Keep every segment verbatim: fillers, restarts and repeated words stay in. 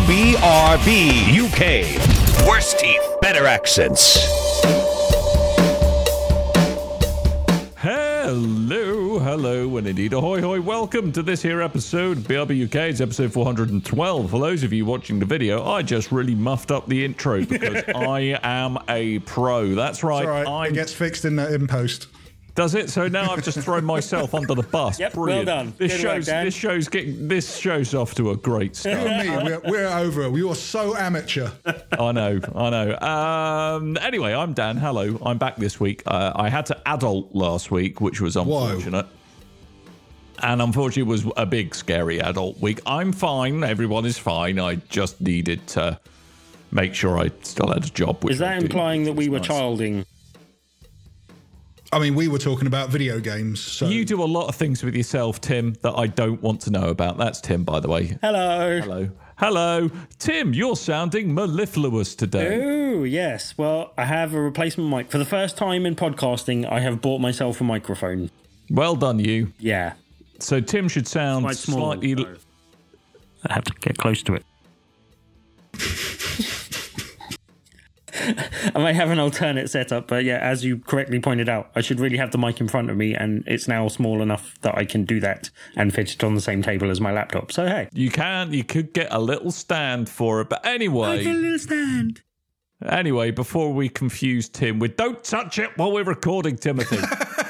B R B U K. Worse teeth, better accents. Hello, hello, and indeed ahoy hoy. Welcome to this here episode of B R B U K. It's episode four hundred twelve. For those of you watching the video, I just really muffed up the intro because I am a pro. That's right. It's all right. I'm... It gets fixed in, uh, in post. Does it? So now I've just thrown myself under the bus. Yep, Brilliant. well done. This Good shows work, Dan. this show's getting this show's off to a great You start. and me, we're, we're over it. We were so amateur. I know, I know. Um, anyway, I'm Dan. Hello, I'm back this week. Uh, I had to adult last week, which was unfortunate. Whoa. And unfortunately, it was a big, scary adult week. I'm fine. Everyone is fine. I just needed to make sure I still had a job. Which Is that I do, implying that we were nice. childing? I mean, we were talking about video games. So. You do a lot of things with yourself, Tim, that I don't want to know about. That's Tim, by the way. Hello. Hello. Hello. Tim, you're sounding mellifluous today. Oh, yes. Well, I have a replacement mic. For the first time in podcasting, I have bought myself a microphone. Well done, you. Yeah. So Tim should sound Quite small, slightly... so I have to get close to it. I might have an alternate setup, but yeah, as you correctly pointed out, I should really have the mic in front of me, and it's now small enough that I can do that and fit it on the same table as my laptop. So hey, You can, you could get a little stand for it, but anyway... a little stand. Anyway, before we confuse Tim with don't touch it while we're recording, Timothy.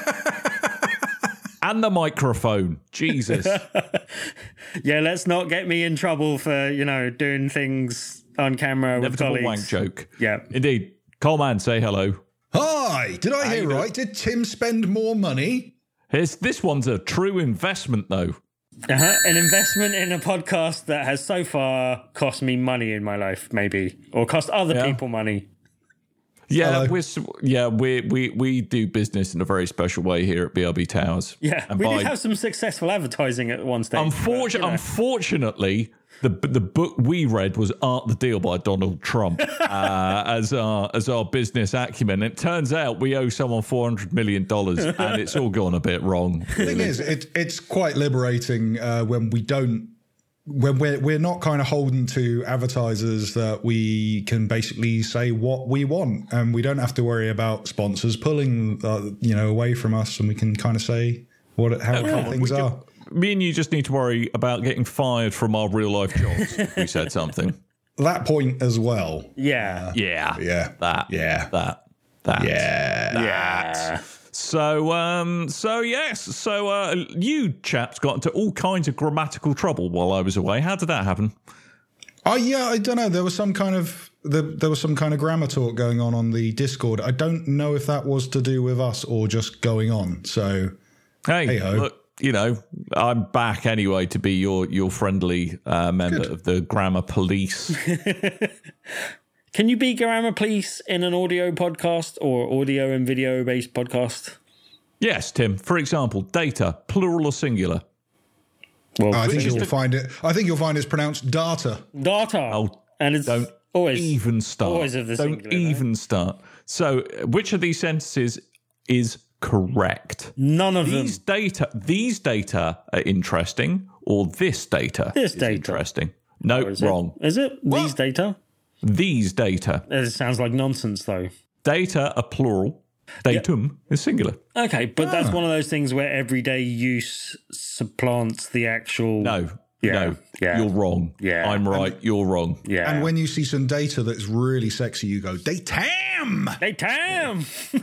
And the microphone. Jesus. Yeah, let's not get me in trouble for, you know, doing things on camera with Inevitable colleagues. wank joke. Yeah. Indeed. Coleman, say hello. Hi, did I hear right? Did Tim spend more money? Here's, this one's a true investment, though. Uh-huh. An investment in a podcast that has so far cost me money in my life, maybe, or cost other Yeah. people money. Yeah, Hello. we're, s- yeah, we we we do business in a very special way here at B R B Towers. Yeah, and we by, did have some successful advertising at one stage. Unfortu- but, you know. Unfortunately, the the book we read was Art the Deal by Donald Trump uh, as our as our business acumen. It turns out we owe someone four hundred million dollars, and it's all gone a bit wrong. The thing is, it, it's quite liberating uh, when we don't, when we're, we're not kind of holden to advertisers that we can basically say what we want, and we don't have to worry about sponsors pulling, uh, you know, away from us, and we can kind of say what how, how things We are. can- me and you just need to worry about getting fired from our real life jobs if we said something. That point as well. Yeah. Yeah. Yeah. That. Yeah. That. That. Yeah. Yeah. So, um, so yes, so uh, you chaps got into all kinds of grammatical trouble while I was away. How did that happen? Oh yeah, I don't know. There was some kind of the, there was some kind of grammar talk going on on the Discord. I don't know if that was to do with us or just going on. So Hey, Hey-ho. look, you know, I'm back anyway to be your your friendly uh, member Good. of the grammar police. Can you be grammar police in an audio podcast or audio and video based podcast? Yes, Tim. For example, data, plural or singular. Well, I think just you'll a- find it. I think you'll find it's pronounced data. data. Oh, and it's don't always even start. always of the Don't singular, no? even start. So, uh, which of these sentences is correct? none of These them. data, these data are interesting, or this data This is data. interesting. No, Is it? wrong. Is it these data? These data, It sounds like nonsense, though. data are plural. Datum is singular. Okay, but that's one of those things where everyday use supplants the actual. No, Yeah, no, yeah. you're wrong. Yeah. I'm right. You're wrong. Yeah. And when you see some data that's really sexy, you go datam. Hey, Tam!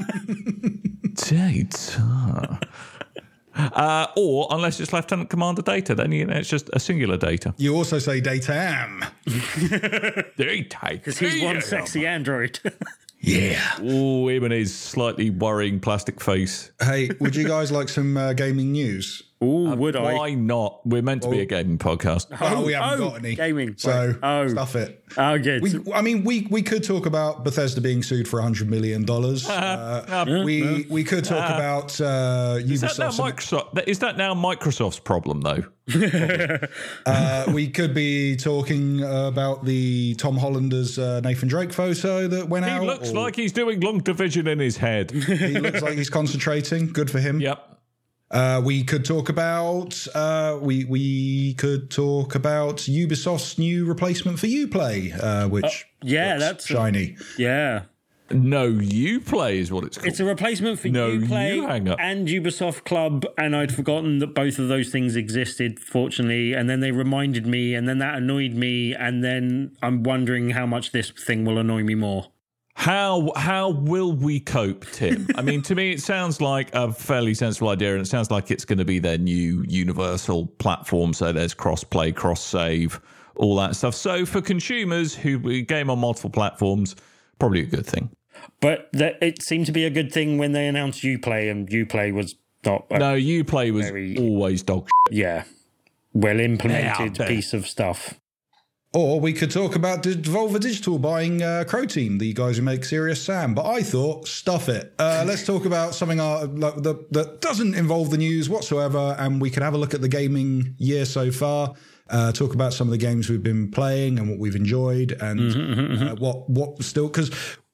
Data. Uh, or unless it's Lieutenant Commander data, then you know, it's just a singular data. You also say datam. Data. Because he's one sexy android. Yeah. Oh, him and his slightly worrying plastic face. Hey, would you guys like some uh, gaming news? Ooh, would I? Why not? We're meant to be a gaming podcast. Oh, we haven't oh, got any gaming. So Oh. stuff it. Oh, good. We, I mean, we we could talk about Bethesda being sued for a hundred million dollars. Uh, we we could talk about uh, Is that now Ubisoft. Microsoft? Is that now Microsoft's problem though? Uh, we could be talking uh, about the Tom Hollander's uh, Nathan Drake photo that went He out. looks or like he's doing long division in his head. he looks like he's concentrating. Good for him. Yep. Uh, we could talk about uh, we we could talk about Ubisoft's new replacement for Uplay, uh, which uh, yeah, that's shiny. A, yeah. No, Uplay is what it's called. It's a replacement for no, Uplay you hang up. and Ubisoft Club, and I'd forgotten that both of those things existed, fortunately, and then they reminded me, and then that annoyed me, and then I'm wondering how much this thing will annoy me more. How how will we cope, Tim? I mean, to me, it sounds like a fairly sensible idea, and it sounds like it's going to be their new universal platform, so there's cross-play, cross-save, all that stuff. So for consumers who game on multiple platforms, probably a good thing. But that, it seemed to be a good thing when they announced Uplay, and Uplay was not... No, Uplay was very, always dog shit. Yeah. Well-implemented Yeah, piece of stuff. Or we could talk about Devolver Digital buying uh, Crow Team, the guys who make Serious Sam. But I thought, stuff it. Uh, let's talk about something uh, like the, that doesn't involve the news whatsoever, and we can have a look at the gaming year so far. Uh, talk about some of the games we've been playing and what we've enjoyed, and mm-hmm, mm-hmm. Uh, what what still, because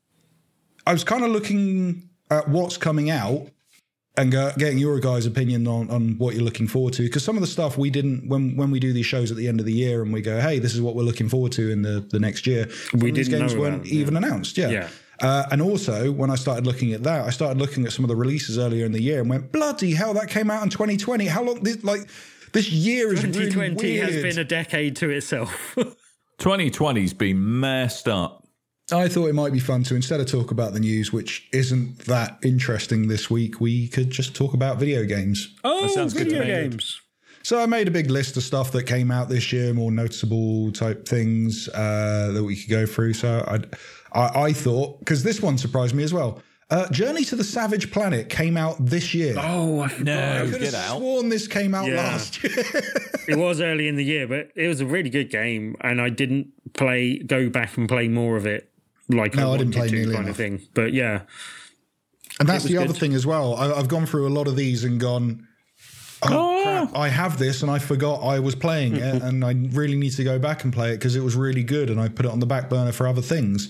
I was kind of looking at what's coming out and uh, getting your guys' opinion on, on what you're looking forward to, because some of the stuff we didn't, when when we do these shows at the end of the year and we go, hey, this is what we're looking forward to in the, the next year, we these didn't games know weren't about, even yeah. announced. Yeah. yeah. Uh, and also, when I started looking at that, I started looking at some of the releases earlier in the year and went, bloody hell, that came out in twenty twenty. How long, this, like, this year is really weird. twenty twenty has been a decade to itself. twenty twenty's been messed up. I thought it might be fun to, instead of talk about the news, which isn't that interesting this week, we could just talk about video games. Oh, sounds good to video me. games. So I made a big list of stuff that came out this year, more noticeable type things uh, that we could go through. So I'd, I, I thought, because this one surprised me as well, uh, Journey to the Savage Planet came out this year. Oh, I forgot. No, I could get have out. sworn this came out Yeah. last year. It was early in the year, but it was a really good game, and I didn't play, go back and play more of it like No, I I didn't wanted play to, nearly kind of enough. thing. But yeah, And that's It was the other good. thing as well. I, I've gone through a lot of these and gone, oh, Oh. crap, I have this and I forgot I was playing it and I really need to go back and play it because it was really good and I put it on the back burner for other things.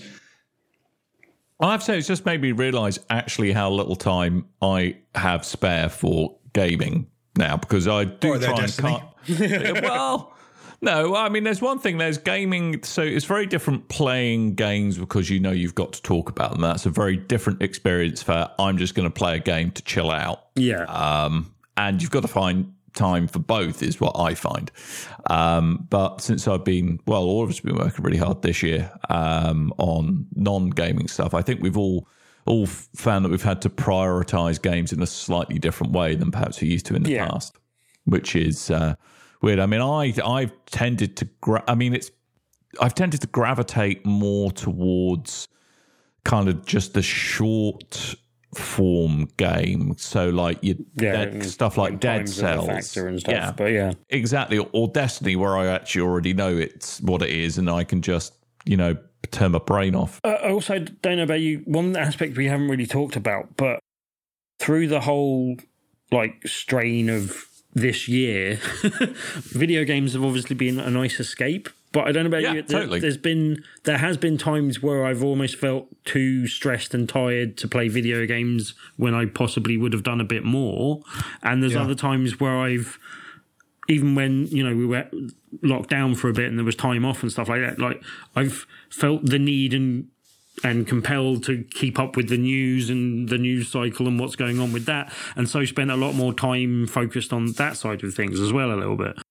I have to say, it's just made me realise actually how little time I have spare for gaming now, because I do Oh, they're try and Destiny. cut. Well, no, I mean, there's one thing, there's gaming, so it's very different playing games because you know you've got to talk about them. That's a very different experience for I'm just going to play a game to chill out. yeah. Um, and you've got to find time for both is what I find. Um, but since I've been, well, all of us have been working really hard this year um, on non-gaming stuff, I think we've all all found that we've had to prioritize games in a slightly different way than perhaps we used to in the Yeah. past, which is uh, weird. I mean, I, I've tended to, gra- I mean, it's, I've tended to gravitate more towards kind of just the short form game. So like you Yeah, dead, stuff like when Dead times are a Cells. factor and stuff, yeah, but yeah. exactly. Or, or Destiny, where I actually already know it's what it is and I can just, you know, turn my brain off. Uh, I also don't know about you. One aspect we haven't really talked about, but through the whole like strain of this year, video games have obviously been a nice escape. But I don't know about Yeah, you. There, totally. There's been there has been times where I've almost felt too stressed and tired to play video games when I possibly would have done a bit more. And there's Yeah. other times where I've even when, you know, we were locked down for a bit and there was time off and stuff like that, like I've felt the need and and compelled to keep up with the news and the news cycle and what's going on with that. And so spent a lot more time focused on that side of things as well a little bit.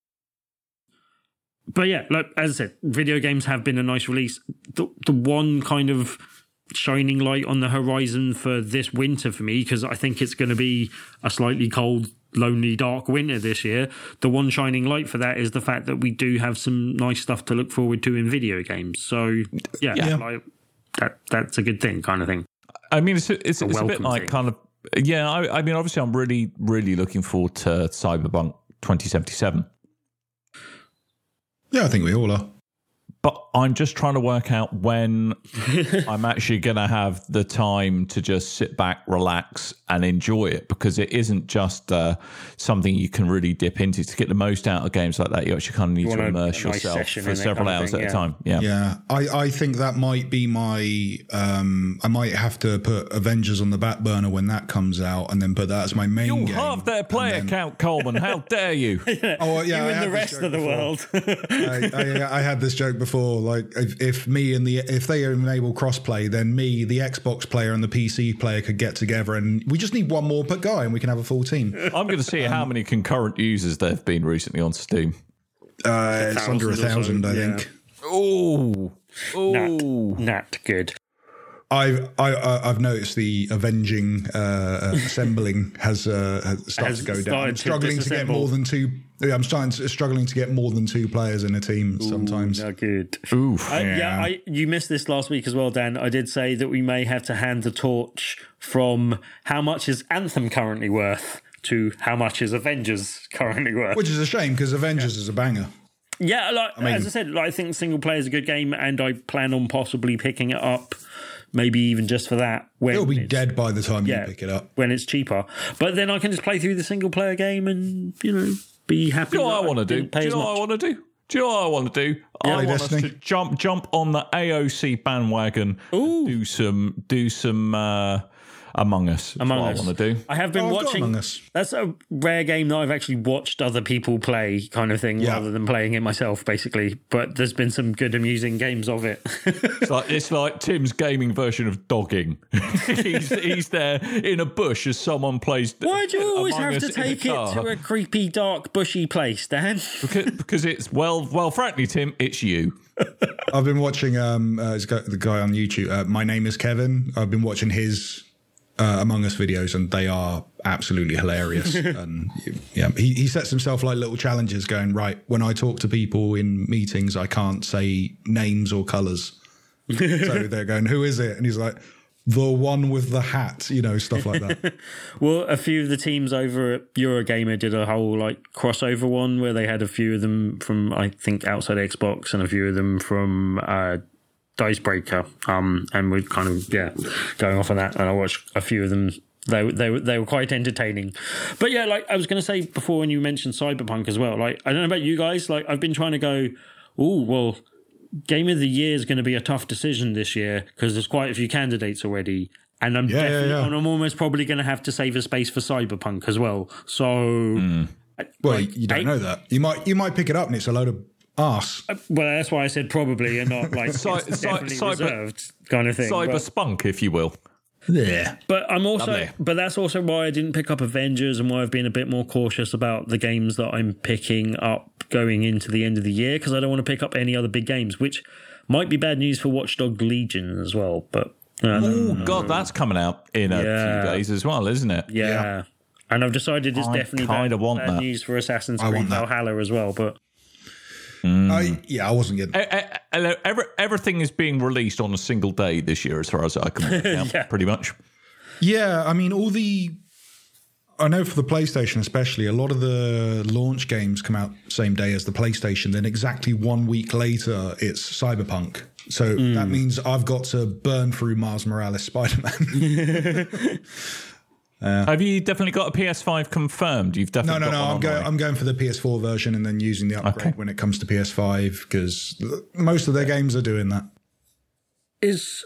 But yeah, like as I said, video games have been a nice release. The, the one kind of shining light on the horizon for this winter for me, because I think it's going to be a slightly cold, lonely, dark winter this year. The one shining light for that is the fact that we do have some nice stuff to look forward to in video games. So yeah, Yeah. like that that's a good thing, kind of thing. I mean, it's it's, A it's a bit welcome like thing. kind of yeah. I, I mean, obviously, I'm really really looking forward to Cyberpunk twenty seventy-seven. Yeah, I think we all are. But I'm just trying to work out when I'm actually going to have the time to just sit back, relax, and enjoy it, because it isn't just uh, something you can really dip into. To get the most out of games like that, you actually kind of need to immerse nice yourself for several hours thing, at yeah. a time. Yeah, yeah. I, I think that might be my. Um, I might have to put Avengers on the back burner when that comes out, and then put that as my main you game. You have their player then... count, Coleman. How dare you? yeah. Oh well, yeah. You and the rest of the before. world. I, I, I had this joke before. Like if, if me and the if they enable crossplay, then me, the Xbox player, and the P C player could get together, and we just need one more per guy, and we can have a full team. I'm going to see um, how many concurrent users there have been recently on Steam. Uh, it's under a thousand, I think. Oh, oh, not, not good. I've I, I've noticed the avenging uh, assembling has, uh, has started has to go down. I'm struggling to, to get more than two. I'm starting to, struggling to get more than two players in a team Ooh, sometimes. Not good. Oof. Uh, yeah, yeah I, you missed this last week as well, Dan. I did say that we may have to hand the torch from how much is Anthem currently worth to how much is Avengers currently worth. Which is a shame, because Avengers yeah. is a banger. Yeah, like I mean, as I said, like, I think single player is a good game, and I plan on possibly picking it up. Maybe even just for that. When It'll be dead by the time yeah, you pick it up. When it's cheaper. But then I can just play through the single player game and, you know, be happy. Do you know what I want to do? Do you know what I want to do? Do you know what I want to do? Yeah, I want Destiny. us to jump jump on the A O C bandwagon. Ooh. Do some do some uh, Among Us. That's Among what Us. I want to do. I have been oh, watching. Among Us. That's a rare game that I've actually watched other people play, kind of thing, yeah. rather than playing it myself, basically. But there's been some good, amusing games of it. it's like it's like Tim's gaming version of dogging. he's, he's there in a bush as someone plays. Why do you always have to take it car. to a creepy, dark, bushy place, Dan? because, because it's well, well, frankly, Tim, it's you. I've been watching um, uh, the guy on YouTube. Uh, My Name is Kevin. I've been watching his. Uh, Among Us videos, and they are absolutely hilarious. And yeah, he, he sets himself like little challenges, going, right, when I talk to people in meetings, I can't say names or colours. So they're going, who is it? And he's like, the one with the hat, you know, stuff like that. Well, a few of the teams over at Eurogamer did a whole like crossover one where they had a few of them from, I think, outside Xbox, and a few of them from uh Dicebreaker, um, and we're kind of yeah going off on that, and I watched a few of them. They they they were quite entertaining, but yeah, like I was going to say before when you mentioned Cyberpunk as well. Like I don't know about you guys, like I've been trying to go, oh well, Game of the Year is going to be a tough decision this year because there's quite a few candidates already, and I'm yeah, definitely, yeah, yeah. and I'm almost probably going to have to save a space for Cyberpunk as well. So, mm. well, like, you don't I, know that you might you might pick it up and it's a load of. Arse. Uh, well, that's why I said probably and not like Cy- it's cy- definitely cyber, reserved kind of thing. Cyber but, spunk, if you will. Yeah. But I'm also, Lovely. but that's also why I didn't pick up Avengers and why I've been a bit more cautious about the games that I'm picking up going into the end of the year, because I don't want to pick up any other big games, which might be bad news for Watch Dogs Legion as well. But oh god, that's coming out in a yeah. few days as well, isn't it? Yeah. yeah. And I've decided it's I definitely bad, want bad that. news for Assassin's Creed Valhalla as well. But Mm. I, yeah, I wasn't getting. Uh, uh, every, everything is being released on a single day this year, as far as I can work out, yeah. pretty much. Yeah, I mean, all the. I know for the PlayStation especially, a lot of the launch games come out same day as the PlayStation. Then exactly one week later, it's Cyberpunk. So mm. that means I've got to burn through Miles Morales Spider-Man. Uh, Have you definitely got a P S five confirmed? You've definitely no, no, got no. I'm going. I'm going for the P S four version and then using the upgrade okay. when it comes to P S five, because most of their games are doing that. Is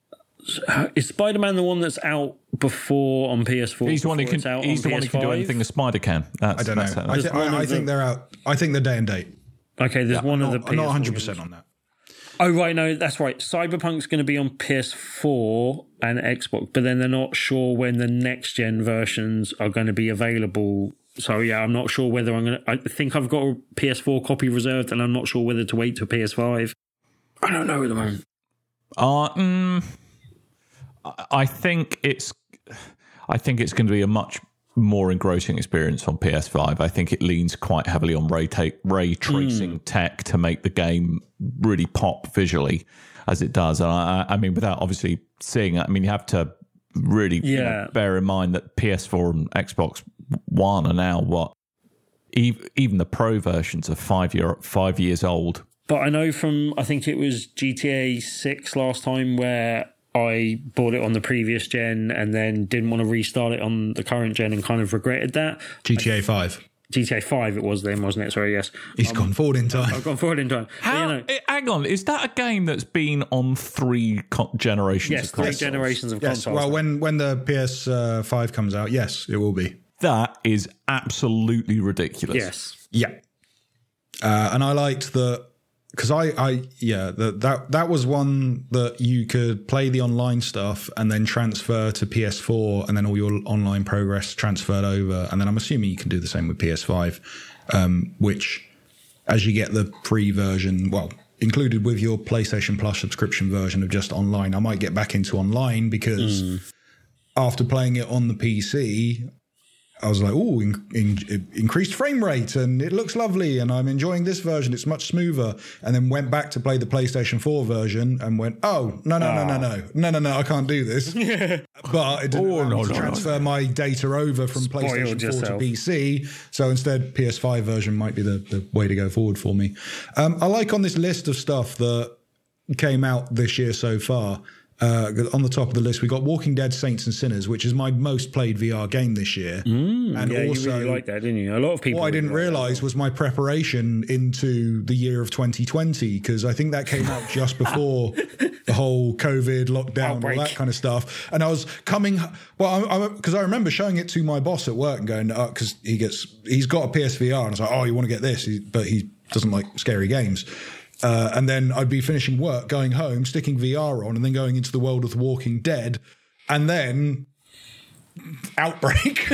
is Spider-Man the one that's out before on P S four? He's the one who can. He's the one who can do anything a spider can. That's, I don't know. I, th- I, I think they're out. I think they're day and date. Okay, there's yeah, one I'm of not, the. I'm not one hundred percent on that. Oh, right, no, that's right. Cyberpunk's going to be on P S four and Xbox, but then they're not sure when the next-gen versions are going to be available. So, yeah, I'm not sure whether I'm going to... I think I've got a P S four copy reserved, and I'm not sure whether to wait till P S five. I don't know at the moment. Uh, mm, I think it's... I think it's going to be a much more engrossing experience on P S five. I think it leans quite heavily on ray, ta- ray tracing mm. tech to make the game really pop visually as it does. And I, I mean, without obviously seeing it, I mean, you have to really yeah. you know, bear in mind that P S four and Xbox One are now what? Even, even the Pro versions are five year five years old. But I know from, I think it was G T A six last time where I bought it on the previous gen and then didn't want to restart it on the current gen and kind of regretted that. G T A five. G T A five it was then, wasn't it? Sorry, yes. He's um, gone forward in time. I've gone forward in time. How, but, you know, eh, hang on, is that a game that's been on three co- generations yes, of three consoles? generations of Yes, consoles. well, when, when the P S five comes out, yes, it will be. That is absolutely ridiculous. Yes. Yeah. Uh, and I liked the... Because I, I, yeah, the, that that was one that you could play the online stuff and then transfer to P S four, and then all your online progress transferred over. And then I'm assuming you can do the same with P S five, um, which, as you get the free version, well, included with your PlayStation Plus subscription version of just online, I might get back into online because mm. after playing it on the P C, I was like, oh, in, in, increased frame rate, and it looks lovely, and I'm enjoying this version. It's much smoother. And then went back to play the PlayStation four version and went, oh, no, no, no, no, no, no, no, no, I can't do this. But it didn't Oh, allow no, me to no, transfer no. my data over from Spoiled PlayStation four yourself. to P C. So instead, P S five version might be the, the way to go forward for me. Um, I like on this list of stuff that came out this year so far. Uh, on the top of the list, we got Walking Dead: Saints and Sinners, which is my most played V R game this year. Mm, and yeah, also, you really like that, didn't you? A lot of people. what I didn't really like realise was my preparation into the year of twenty twenty, because I think that came out just before the whole COVID lockdown, Outbreak. all that kind of stuff. And I was coming, well, because I, I, I remember showing it to my boss at work and going, because uh, he gets, he's got a P S V R, and I was like, oh, you want to get this? He, but he doesn't like scary games. Uh, and then I'd be finishing work, going home, sticking V R on, and then going into the world of The Walking Dead, and then Outbreak.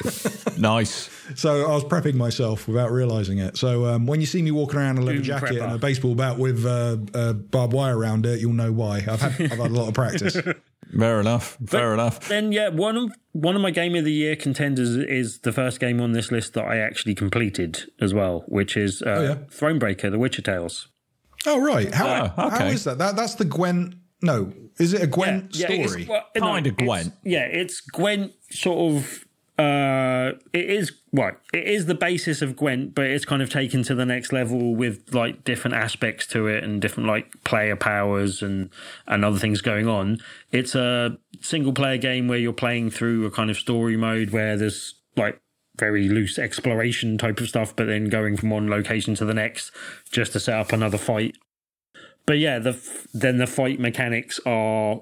Nice. So I was prepping myself without realising it. So um, when you see me walking around in a leather Doom jacket prepper. and a baseball bat with uh, uh, barbed wire around it, you'll know why. I've had I've had a lot of practice. Fair enough. Fair But enough. Then, yeah, one of one of my Game of the Year contenders is the first game on this list that I actually completed as well, which is uh, Oh, yeah? Thronebreaker: The Witcher Tales. Oh right, how Oh, how okay. is that? That that's the Gwent. No, is it a Gwent yeah, it's- story? well, no, Kinda it's- Gwent. Yeah, it's Gwent sort of. Uh, it is well, it is the basis of Gwent, but it's kind of taken to the next level with like different aspects to it and different like player powers and and other things going on. It's a single player game where you're playing through a kind of story mode where there's like very loose exploration type of stuff, but then going from one location to the next just to set up another fight. But yeah, the then the fight mechanics are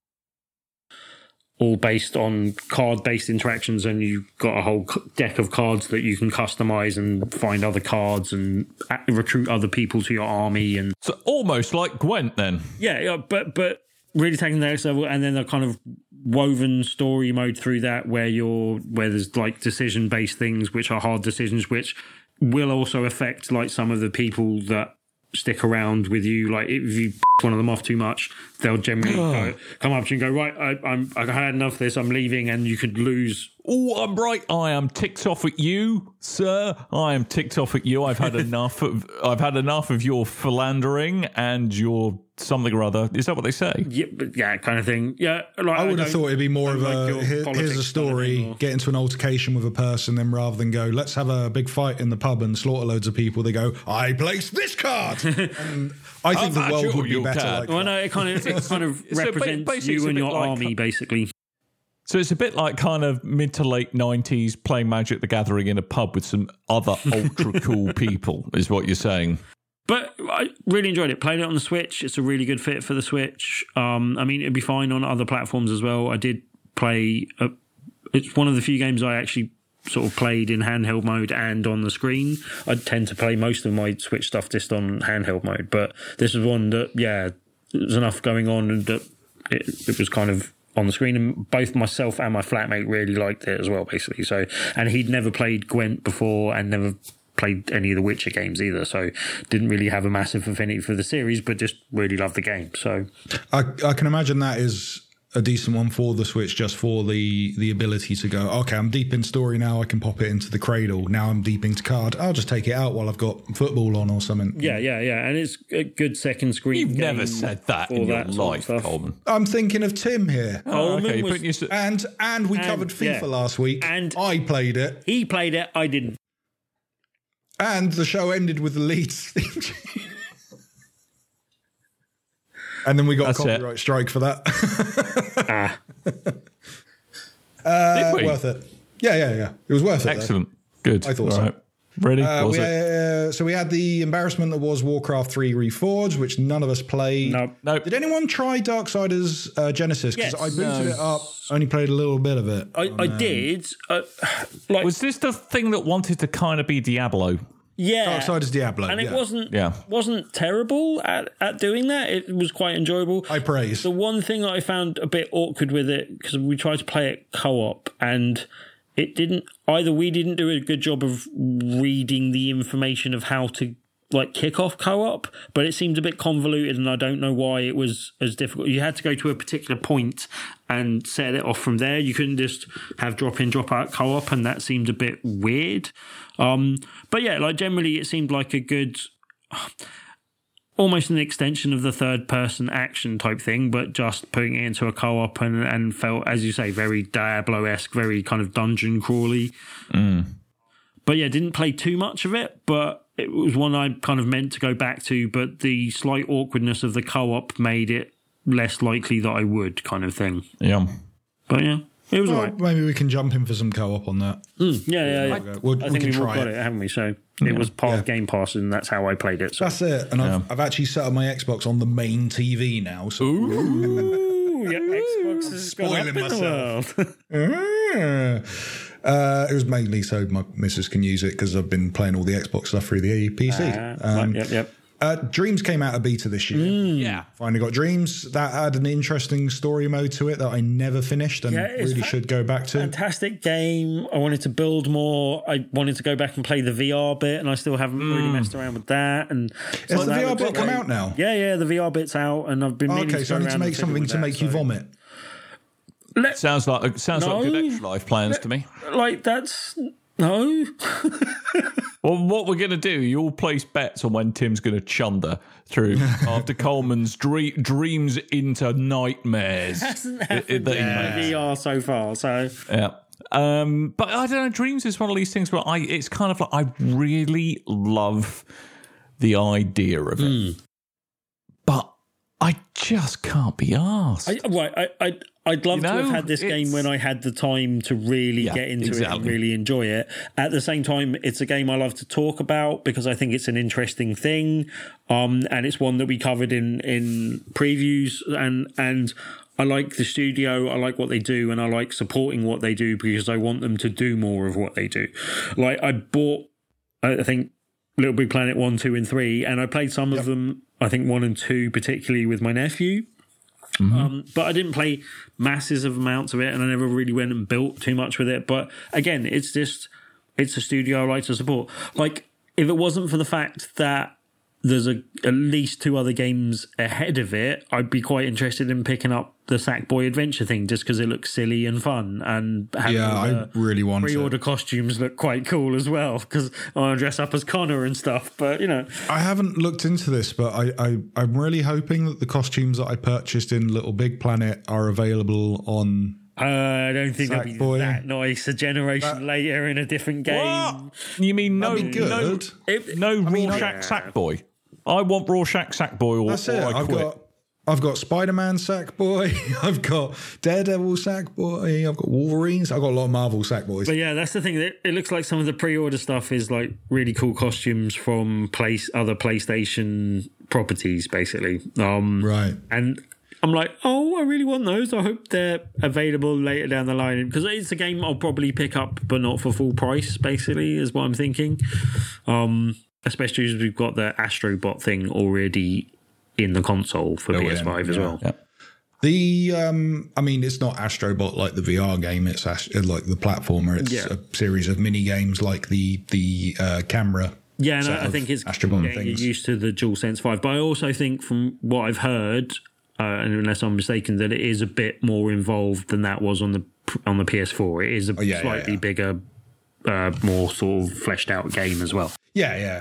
all based on card-based interactions, and you've got a whole deck of cards that you can customize and find other cards and recruit other people to your army. And So almost like Gwent then. yeah, yeah, but but really taking the next level, and then a kind of woven story mode through that where you're where there's like decision-based things which are hard decisions, which will also affect like some of the people that stick around with you. Like if you one of them off too much, they'll generally go, come up to you and go, right, I, I'm I had enough of this, I'm leaving, and you could lose. Oh, I'm right. I am ticked off at you, sir. I am ticked off at you. I've had enough of. I've had enough of your philandering and your something or other. Is that what they say? Yeah, but yeah, kind of thing. Yeah, like, I would have don't- thought it'd be more of don't a like your here- here's politics a kind of story, thing, or- get into an altercation with a person, then rather than go, let's have a big fight in the pub and slaughter loads of people, they go, I placed this card. And I think I've the had world your- would be your better card. like Well, that. no, it kind of it kind of So ba- represents basically it's you a and bit your like- army, basically. So it's a bit like kind of mid to late nineties playing Magic the Gathering in a pub with some other ultra cool people, is what you're saying. But I really enjoyed it. Played it on the Switch. It's a really good fit for the Switch. Um, I mean, it'd be fine on other platforms as well. I did play. A, it's one of the few games I actually sort of played in handheld mode and on the screen. I tend to play most of my Switch stuff just on handheld mode, but this was one that, yeah, there was enough going on and that it, it was kind of on the screen, and both myself and my flatmate really liked it as well, basically. So, and he'd never played Gwent before and never played any of the Witcher games either, so didn't really have a massive affinity for the series, but just really loved the game. So I, I can imagine that is a decent one for the Switch, just for the the ability to go, okay, I'm deep in story now, I can pop it into the cradle. Now I'm deep into card, I'll just take it out while I've got football on or something. yeah, yeah, yeah, and it's a good second screen. You've game never said that for in your that sort of life, stuff. Coleman. I'm thinking of Tim here. Oh, Coleman okay, was- putting your, And and we And, covered FIFA yeah. last week. And- I played it. He played it, I didn't. And the show ended with the Leeds. And then we got That's a copyright it. strike for that. Ah. uh, Did we? Worth it. Yeah, yeah, yeah. It was worth it. Excellent. Good. I thought All so. right. Ready? Uh, was we, it? uh, so we had the embarrassment that was Warcraft three Reforged, which none of us played. No. No. Did anyone try Darksiders uh, Genesis? Because Yes. I booted No. it up, only played a little bit of it. I, I did. Uh, like, Was this the thing that wanted to kind of be Diablo? yeah, Darksiders Diablo. and it yeah. wasn't Yeah. wasn't terrible at, at doing that. It was quite enjoyable. I praise. The one thing that I found a bit awkward with it, because we tried to play it co-op, and it didn't, either we didn't do a good job of reading the information of how to like kick off co-op, but it seemed a bit convoluted, and I don't know why it was as difficult. You had to go to a particular point and set it off from there. You couldn't just have drop in, drop out co-op, and that seemed a bit weird. Um, but yeah, like generally it seemed like a good, almost an extension of the third person action type thing, but just putting it into a co-op and, and felt, as you say, very Diablo-esque, very kind of dungeon crawly. Mm. But yeah, didn't play too much of it, but it was one I kind of meant to go back to, but the slight awkwardness of the co-op made it less likely that I would, kind of thing. Yeah. But yeah, it was Well, all right. maybe we can jump in for some co-op on that. Mm, yeah, yeah, yeah. Okay. We'll- I we think can we've all try got it. it, haven't we? So it was part of Yeah. Game Pass, and that's how I played it. So. That's it. And I've, I've actually set up my Xbox on the main T V now. So Ooh, yeah, Xbox has gone Spoiling up in myself. the world. uh, it was mainly so my missus can use it because I've been playing all the Xbox stuff through the P C. Ah, um, yep, yep. uh, Dreams came out of beta this year. Yeah. Finally got Dreams. That had an interesting story mode to it that I never finished and Yeah, it's really fa- should go back to. Fantastic game. I wanted to build more. I wanted to go back and play the V R bit, and I still haven't really messed around with that. And Has so the that V R looks bit come great. out now? Yeah, yeah, the V R bit's out, and I've been meaning Okay, to so go I need to around make and fiddle something with to that, make you so- vomit. Let- Sounds like sounds No. like good extra life plans to me. like that's no. Well, what we're going to do, you all place bets on when Tim's going to chunder through after Coleman's dre- dreams into nightmares. Hasn't i- i- happened that he in makes. V R so far. So Yeah. Um, but I don't know, Dreams is one of these things where I it's kind of like I really love the idea of it. But I just can't be asked. I, right, I, I, I'd love You to have know, had this game it's- when I had the time to really Yeah, get into it and exactly. really enjoy it. At the same time, it's a game I love to talk about because I think it's an interesting thing, um, and it's one that we covered in in previews, and and I like the studio, I like what they do, and I like supporting what they do because I want them to do more of what they do. Like I bought, I think, Little Big Planet one, two, and three, and I played some of them. I think one and two, particularly with my nephew. Um, but I didn't play masses of amounts of it, and I never really went and built too much with it. But again, it's just it's a studio I like to support. Like if it wasn't for the fact that there's a, at least two other games ahead of it, I'd be quite interested in picking up the Sackboy Adventure thing just because it looks silly and fun, and having Yeah, all I the really want it. pre-order costumes look quite cool as well because I want to dress up as Connor and stuff. But you know, I haven't looked into this, but I, I, I'm really hoping that the costumes that I purchased in Little Big Planet are available on. I don't think they'll be Sackboy. that nice a generation later in a different game. What? You mean no, That'd be good. no, It- no mean, Rorschach I- Sackboy? I want Rorschach Sackboy, or, That's or it. I I've quit. got. I've got Spider-Man Sackboy. I've got Daredevil Sackboy. I've got Wolverines. I've got a lot of Marvel Sackboys. But yeah, that's the thing. It, it looks like some of the pre-order stuff is like really cool costumes from place other PlayStation properties, basically. Um, Right. And I'm like, oh, I really want those. I hope they're available later down the line because it's a game I'll probably pick up, but not for full price. Basically, is what I'm thinking. Um, especially as we've got the Astrobot thing already in the console for Oh, P S five yeah, as yeah. well. Yeah. The um, I mean, it's not Astrobot like the V R game. It's Ast- like the platformer. It's Yeah. a series of mini games like the the uh, camera. Yeah, and set I, I of think it's Astrobot getting things. used to the DualSense five. But I also think, from what I've heard, uh, and unless I'm mistaken, that it is a bit more involved than that was on the on the P S four. It is a Oh, yeah, slightly yeah, yeah. bigger, uh, more sort of fleshed out game as well. Yeah, yeah.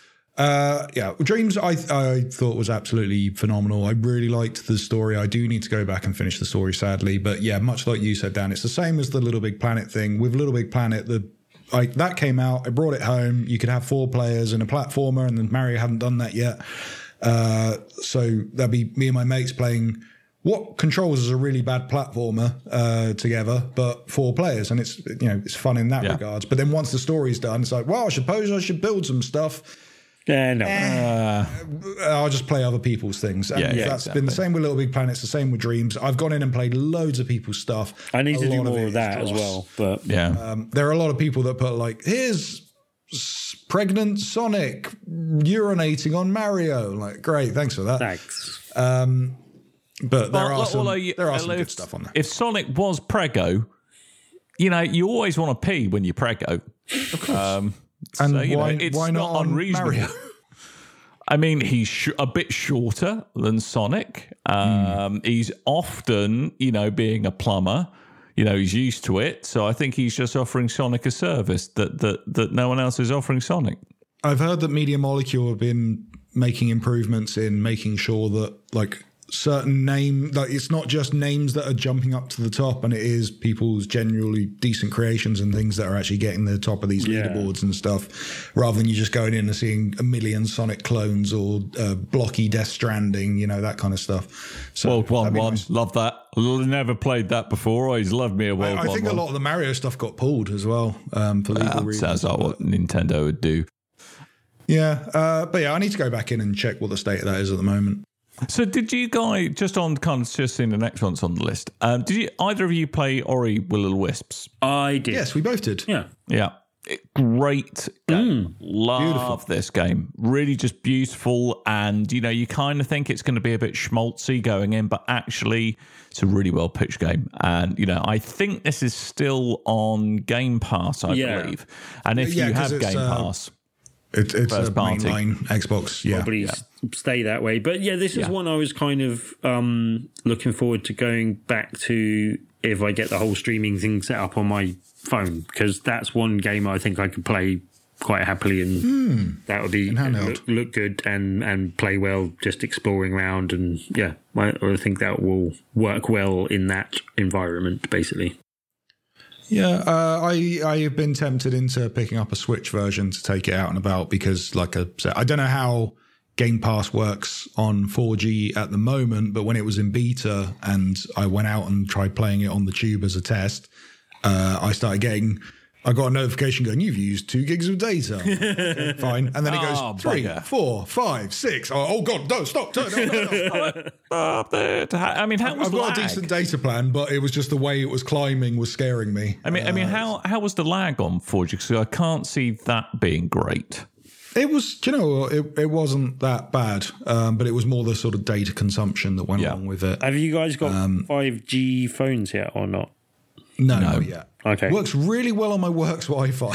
Uh, yeah, Dreams I I thought was absolutely phenomenal. I really liked the story. I do need to go back and finish the story, sadly. But yeah, much like you said, Dan, it's the same as the Little Big Planet thing. With Little Big Planet, the I, that came out, I brought it home. You could have four players in a platformer, and then Mario hadn't done that yet. Uh, so there'll be me and my mates playing what controls as a really bad platformer uh, together, but four players, and it's you know it's fun in that yeah. regards. But then once the story's done, it's like, well, I suppose I should build some stuff. Yeah, no. Uh, I'll just play other people's things. And yeah, yeah, that's exactly. been the same with Little Big Planet. It's the same with Dreams. I've gone in and played loads of people's stuff. I need A to do lot more it of is that as dross. well. But Yeah. Um, there are a lot of people that put like, here's s- pregnant Sonic urinating on Mario. Like, great, thanks for that. thanks. Um, but there Well, are some, although you- there are some if, good stuff on there. If Sonic was prego, you know, you always want to pee when you prego. Of course. Um, and so, you why, know, it's why not, not on unreasonable. Mario? I mean, he's sh- a bit shorter than Sonic. Um, mm. He's often, you know, being a plumber, you know, he's used to it. So I think he's just offering Sonic a service that that that no one else is offering Sonic. I've heard that Media Molecule have been making improvements in making sure that, like, certain name, like it's not just names that are jumping up to the top, and it is people's generally decent creations and things that are actually getting the top of these yeah. leaderboards and stuff, rather than you just going in and seeing a million Sonic clones or uh, blocky Death Stranding, you know, that kind of stuff. So World One One, nice. love that. Never played that before. Always loved me a World I, I One think One. a lot of the Mario stuff got pulled as well um, for legal Uh, reasons. sounds like what Nintendo would do. Yeah, uh, but yeah, I need to go back in and check what the state of that is at the moment. So did you guys, just on kind of just seeing the next one's on the list, um, did you either of you play Ori Will o' Wisps? I did. Yes, we both did. Yeah. Yeah. It- great game. Mm. Love Beautiful. this game. Really just beautiful. And, you know, you kind of think it's going to be a bit schmaltzy going in, but actually it's a really well pitched game. And, you know, I think this is still on Game Pass, I Yeah. believe. And if Yeah, you 'cause have it's, Game uh, Pass, It, it's First a party. mainline Xbox. Yeah. Probably s- stay that way. But yeah, this is Yeah. one I was kind of um, looking forward to going back to if I get the whole streaming thing set up on my phone, because that's one game I think I could play quite happily, and that would be handheld. look, look good and, and play well, just exploring around. And yeah, I, I think that will work well in that environment, basically. Yeah, uh, I I have been tempted into picking up a Switch version to take it out and about because, like I said, I don't know how Game Pass works on four G at the moment, but when it was in beta and I went out and tried playing it on the tube as a test, uh, I started getting. I got a notification going, you've used two gigs of data. Okay, fine. And then it goes Oh, three, bugger. four, five, six. Oh, oh God, no, stop. No, no, no, no. uh, the- I mean, how was I've the got lag? a decent data plan, but it was just the way it was climbing was scaring me. I mean, I mean, how how was the lag on four G? Because I can't see that being great. It was, do you know, what? it, it wasn't that bad, um, but it was more the sort of data consumption that went Yeah. along with it. Have you guys got five G phones yet or not? No, No. not yet. Okay. Works really well on my work's Wi-Fi.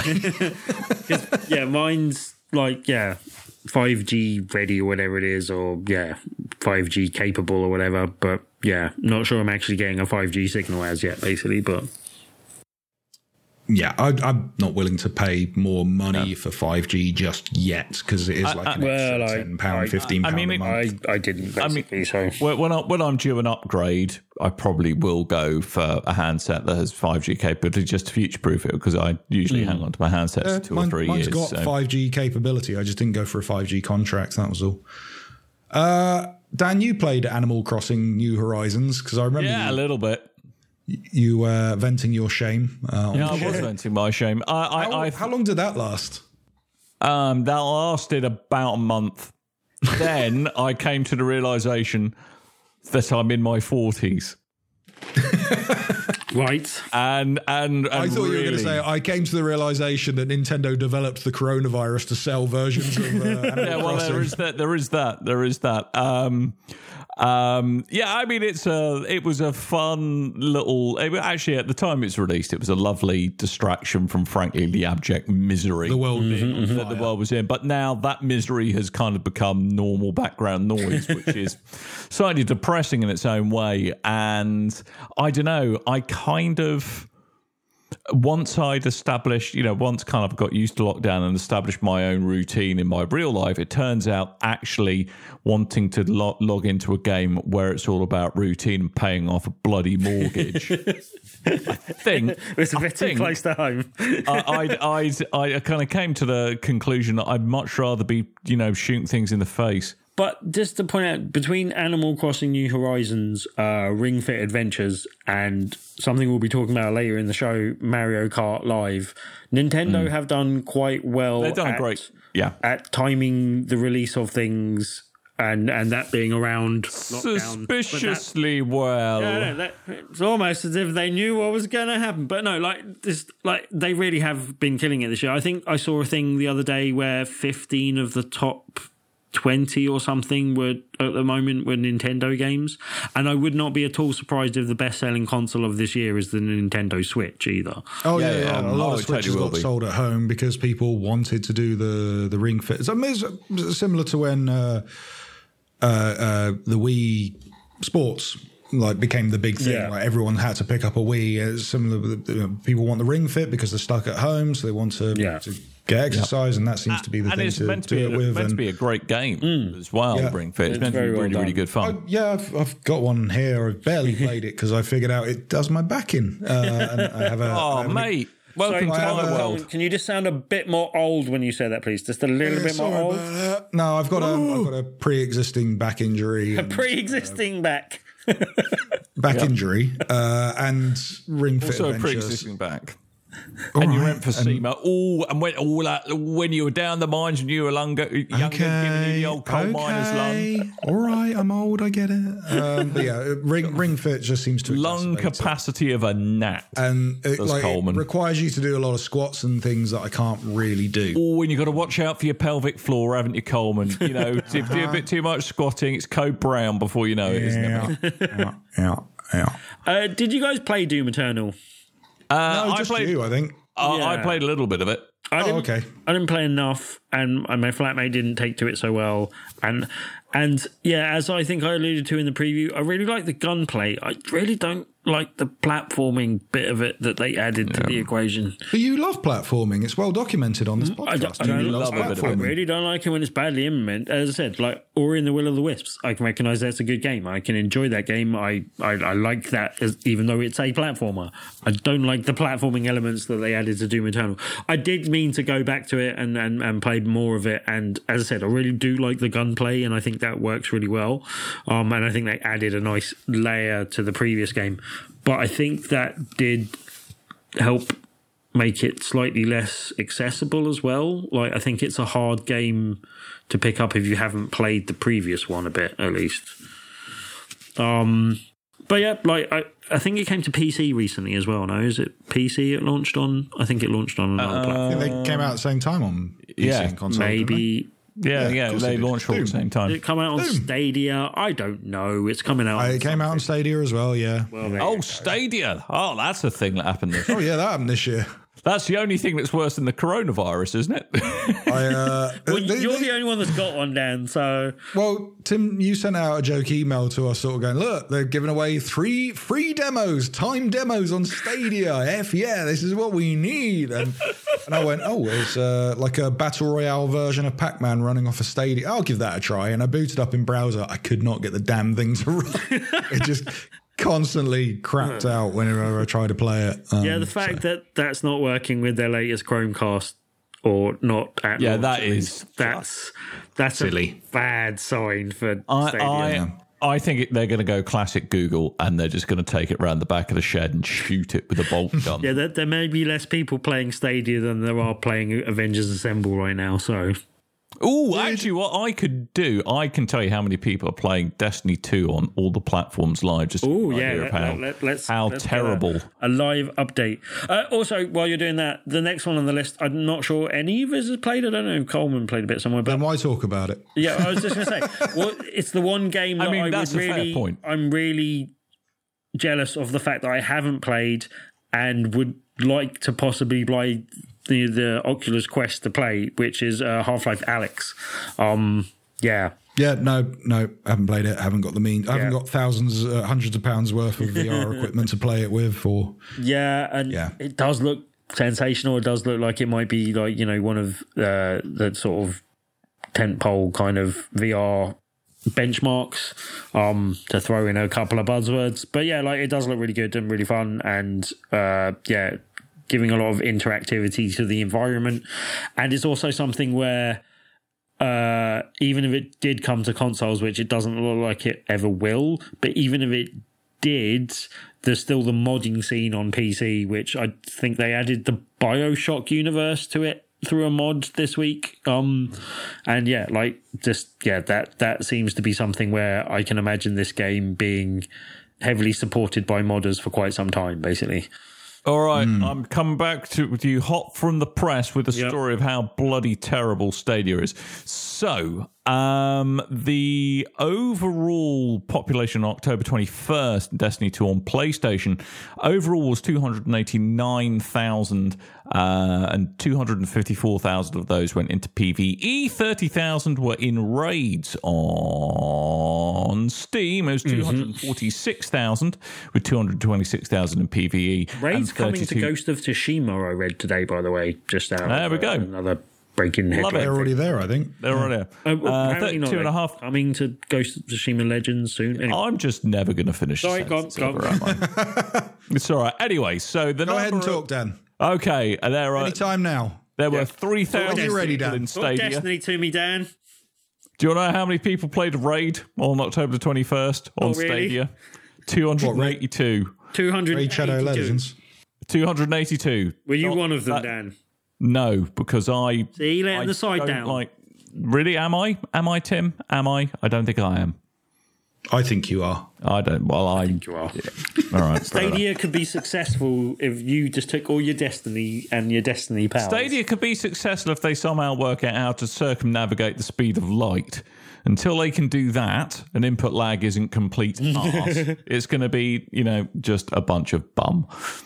Yeah, mine's like, yeah, five G ready or whatever it is, or yeah, five G capable or whatever. But yeah, not sure I'm actually getting a five G signal as yet, basically. But yeah, I, I'm not willing to pay more money for five G just yet because it is like an well, extra I- ten pounds, I- fifteen I pounds mean, a it- month. I, I didn't I mean, basically. so when when, I, when I'm due an upgrade, I probably will go for a handset that has five G capability just to future-proof it because I usually hang on to my handsets Uh, for two mine, or three mine's years. got so- five G capability. I just didn't go for a five G contract. That was all. Uh, Dan, you played Animal Crossing New Horizons because I remember Yeah, a you, little bit. you uh, venting your shame. Uh, on Yeah, the I show. was venting my shame. I, I, How, I, how long did that last? Um, that lasted about a month. Then I came to the realization that I'm in my forties. right, And, and, and I thought you were going to really- say, I came to the realization that Nintendo developed the coronavirus to sell versions of uh, Animal Yeah, well, Crossing. there is that. There is that. There is that. Um, um, yeah, I mean, it's a. It was a fun little. It, actually, at the time it's released, it was a lovely distraction from, frankly, the abject misery The world being on that the fire. world was in. But now that misery has kind of become normal background noise, which is slightly depressing in its own way. And I don't know. I kind of. Once I'd established, you know, once kind of got used to lockdown and established my own routine in my real life, it turns out actually wanting to lo- log into a game where it's all about routine and paying off a bloody mortgage. I think it's a I bit too think close to home. I, I'd, I'd, I kind of came to the conclusion that I'd much rather be, you know, shooting things in the face. but just to point out, between Animal Crossing New Horizons, uh, Ring Fit Adventures, and something we'll be talking about later in the show, Mario Kart Live, Nintendo mm. have done quite well. They've done at, a great, yeah, at timing the release of things. And and that being around lockdown. Suspiciously that, well. Yeah, no, that, it's almost as if they knew what was going to happen. But no, like this, like they really have been killing it this year. I think I saw a thing the other day where fifteen of the top twenty or something were at the moment were Nintendo games, and I would not be at all surprised if the best-selling console of this year is the Nintendo Switch either. Oh yeah, yeah, yeah. Um, a lot oh, of Switches got sold at home because people wanted to do the the Ring Fit. I mean, it's similar to when. Uh, Uh, uh, the Wii Sports like became the big thing. Yeah. Like everyone had to pick up a Wii. It's similar. With, you know, people want the Ring Fit because they're stuck at home, so they want to, yeah. to get exercise, and that seems to be the and thing it's to meant to do be it with. meant and, to be a great game mm. as well. Yeah. Ring Fit. It's, It's meant to be very well really, done. really good fun. I, yeah, I've, I've got one here. I've barely played it because I figured out it does my back in. Uh, and I have a. oh, I have mate. Welcome Sorry, to my a- world. Can you just sound a bit more old when you say that, please? Just a little Yeah, bit more sorry old. about that. No, I've got a, I've got a pre-existing back injury. A and- pre-existing back. back injury uh, and Ring Fit Also a Adventures. pre-existing back. All and you right, emphysema. Oh, and when all that when you were down the mines and you were younger, younger giving you the old coal okay. miner's lung. All right, I'm old, I get it. Um, but yeah, Ring Ring Fit just seems to Lung exacerbate it. capacity of a gnat. And it, Does like, Coleman. it requires you to do a lot of squats and things that I can't really do. Oh, and you've got to watch out for your pelvic floor, haven't you, Coleman? You know, if you do a bit too much squatting, it's code brown before you know it, isn't it? yeah, yeah, yeah. Uh, did you guys play Doom Eternal? Uh, No, I just played. you, I think. Uh, I Yeah. played a little bit of it. I Oh, didn't, okay. I didn't play enough, and, and my flatmate didn't take to it so well. And and yeah, as I think I alluded to in the preview, I really like the gunplay. I really don't like the platforming bit of it that they added to the equation. But you love platforming. It's well documented on this I, podcast. don't, I, You don't, love I, a bit of I it. really don't like it when it's badly implemented. As I said, like Ori and the Will of the Wisps, I can recognise that's a good game. I can enjoy that game. I, I, I like that, as, even though it's a platformer. I don't like the platforming elements that they added to Doom Eternal. I did mean to go back to it and, and, and play more of it. And as I said, I really do like the gunplay, and I think that works really well. Um, and I think they added a nice layer to the previous game. But I think that did help make it slightly less accessible as well. Like, I think it's a hard game to pick up if you haven't played the previous one a bit, at least. Um, but yeah, like I, I think it came to P C recently as well. No, is it P C it launched on? I think it launched on another Uh, platform. I think they came out at the same time on P C Yeah, and console. didn't they? Maybe. Yeah, Yeah, of yeah, course they it did. launched all at the Doom. same time. Did it come out on Doom. Stadia? I don't know. It's coming out. Uh, on it came out on Stadia as well, yeah. Well, there you Oh, go. Stadia. Oh, that's a thing that happened this Oh, yeah, that happened this year. That's the only thing that's worse than the coronavirus, isn't it? I, uh, Well, they- you're they- the only one that's got one, Dan. So Well, Tim, you sent out a joke email to us sort of going, look, they're giving away three free demos, time demos on Stadia. F yeah, this is what we need. And, and I went, oh, it's uh, like a battle royale version of Pac-Man running off a Stadia. I'll give that a try. And I booted up in browser. I could not get the damn thing to run. It just constantly crapped out whenever I tried to play it. Um, yeah, the fact that that's not working with their latest Chromecast, or not at Yeah, launch, that at is least, that's that's silly. a bad sign for I, Stadia. I, I think it, they're going to go classic Google, and they're just going to take it around the back of the shed and shoot it with a bolt gun. yeah, there, there may be less people playing Stadia than there are playing Avengers Assemble right now. So Oh, actually, what I could do, I can tell you how many people are playing Destiny two on all the platforms live. Just oh an yeah, idea let, of how, let, let's how let's get terrible. a, a live update. Uh, also, while you're doing that, the next one on the list, I'm not sure any of us has played. I don't know. Coleman played a bit somewhere, but Then why talk about it? yeah, I was just going to say, well, it's the one game that I I, mean, would that's a fair really, point. I'm really jealous of the fact that I haven't played and would like to possibly play the the Oculus Quest to play, which is uh, Half-Life Alyx. Um, yeah. Yeah, no, no, haven't played it. Haven't got the means. I haven't Yeah. got thousands, uh, hundreds of pounds worth of V R equipment to play it with. Or Yeah, and Yeah. it does look sensational. It does look like it might be like, you know, one of uh, the sort of tentpole kind of V R benchmarks, um, to throw in a couple of buzzwords. But yeah, like it does look really good and really fun, and uh, yeah, giving a lot of interactivity to the environment. And it's also something where uh, even if it did come to consoles, which it doesn't look like it ever will, but even if it did, there's still the modding scene on P C, which I think they added the BioShock universe to it through a mod this week. Um, and yeah, like just, yeah, that, that seems to be something where I can imagine this game being heavily supported by modders for quite some time, basically. All right, mm. I'm coming back to, to you hot from the press with the yep. story of how bloody terrible Stadia is. So, um, the overall population on October twenty-first, Destiny two on PlayStation, overall was two hundred eighty-nine thousand, uh, and two hundred fifty-four thousand of those went into PvE. thirty thousand were in raids on Steam. It was two hundred forty-six thousand, mm-hmm. with two hundred twenty-six thousand in PvE. Raids coming to Ghost of Tsushima, I read today, by the way, just out. There we go. Another breaking headline. They're already there, I think. They're already there. Uh, well, uh, apparently not, two and a half. Coming to Ghost of Tsushima Legends soon. Anyway. I'm just never going to finish. Sorry, go on, go on. It's all right. Anyway, so the go ahead and of, talk, Dan. Okay, there are anytime now. There yeah. were three thousand people ready, Dan? in Stadia. Talk Destiny to me, Dan. Do you know how many people played Raid on October the twenty-first on oh, really? Stadia? two hundred eighty-two. two hundred eighty-two. Raid Shadow Legends. two hundred eighty-two. Were you Not one of them, that, Dan? No, because I... See, letting I the side down. Like, really, am I? Am I, Tim? Am I? I don't think I am. I think you are. I don't. Well, I, I think you are. Yeah. All right. Stadia could be successful if you just took all your Destiny and your Destiny pals. Stadia could be successful if they somehow work out how to circumnavigate the speed of light. Until they can do that, and input lag isn't complete arse, it's going to be, you know, just a bunch of bum.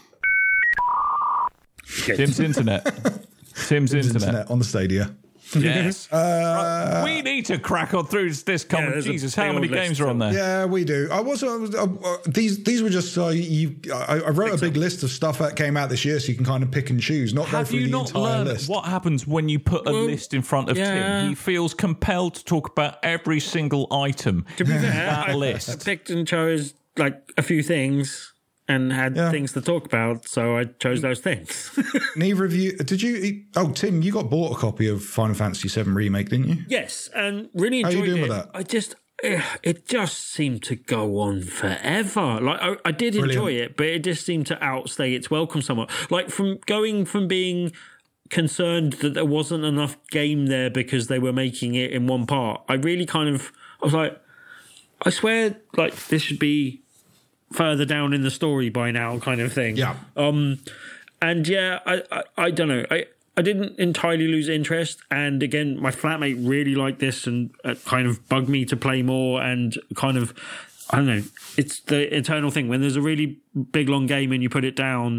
Tim's internet. Tim's, Tim's internet. internet on the Stadia. Yes. Uh, we need to crack on through this comment. Yeah, Jesus, how many games are on there? Yeah, we do. I was, I was uh, uh, these these were just uh, you. I, I wrote a big list of stuff that came out this year, so you can kind of pick and choose, not Have go through you the not entire learned list. What happens when you put a well, list in front of yeah. Tim? He feels compelled to talk about every single item. To be fair, that I, list. I picked and chose like a few things. And had yeah. things to talk about, so I chose those things. Neither of you did you? Oh, Tim, you got bought a copy of Final Fantasy seven Remake, didn't you? Yes, and really enjoyed How you doing it. with that? I just, it just seemed to go on forever. Like I, I did Brilliant. enjoy it, but it just seemed to outstay its welcome somewhat. Like from going from being concerned that there wasn't enough game there because they were making it in one part, I really kind of, I was like, I swear, like this should be further down in the story by now, kind of thing. Yeah. Um, and yeah, I, I, I don't know. I, I didn't entirely lose interest. And again, my flatmate really liked this and uh, kind of bugged me to play more and kind of, I don't know, it's the eternal thing. When there's a really big, long game and you put it down,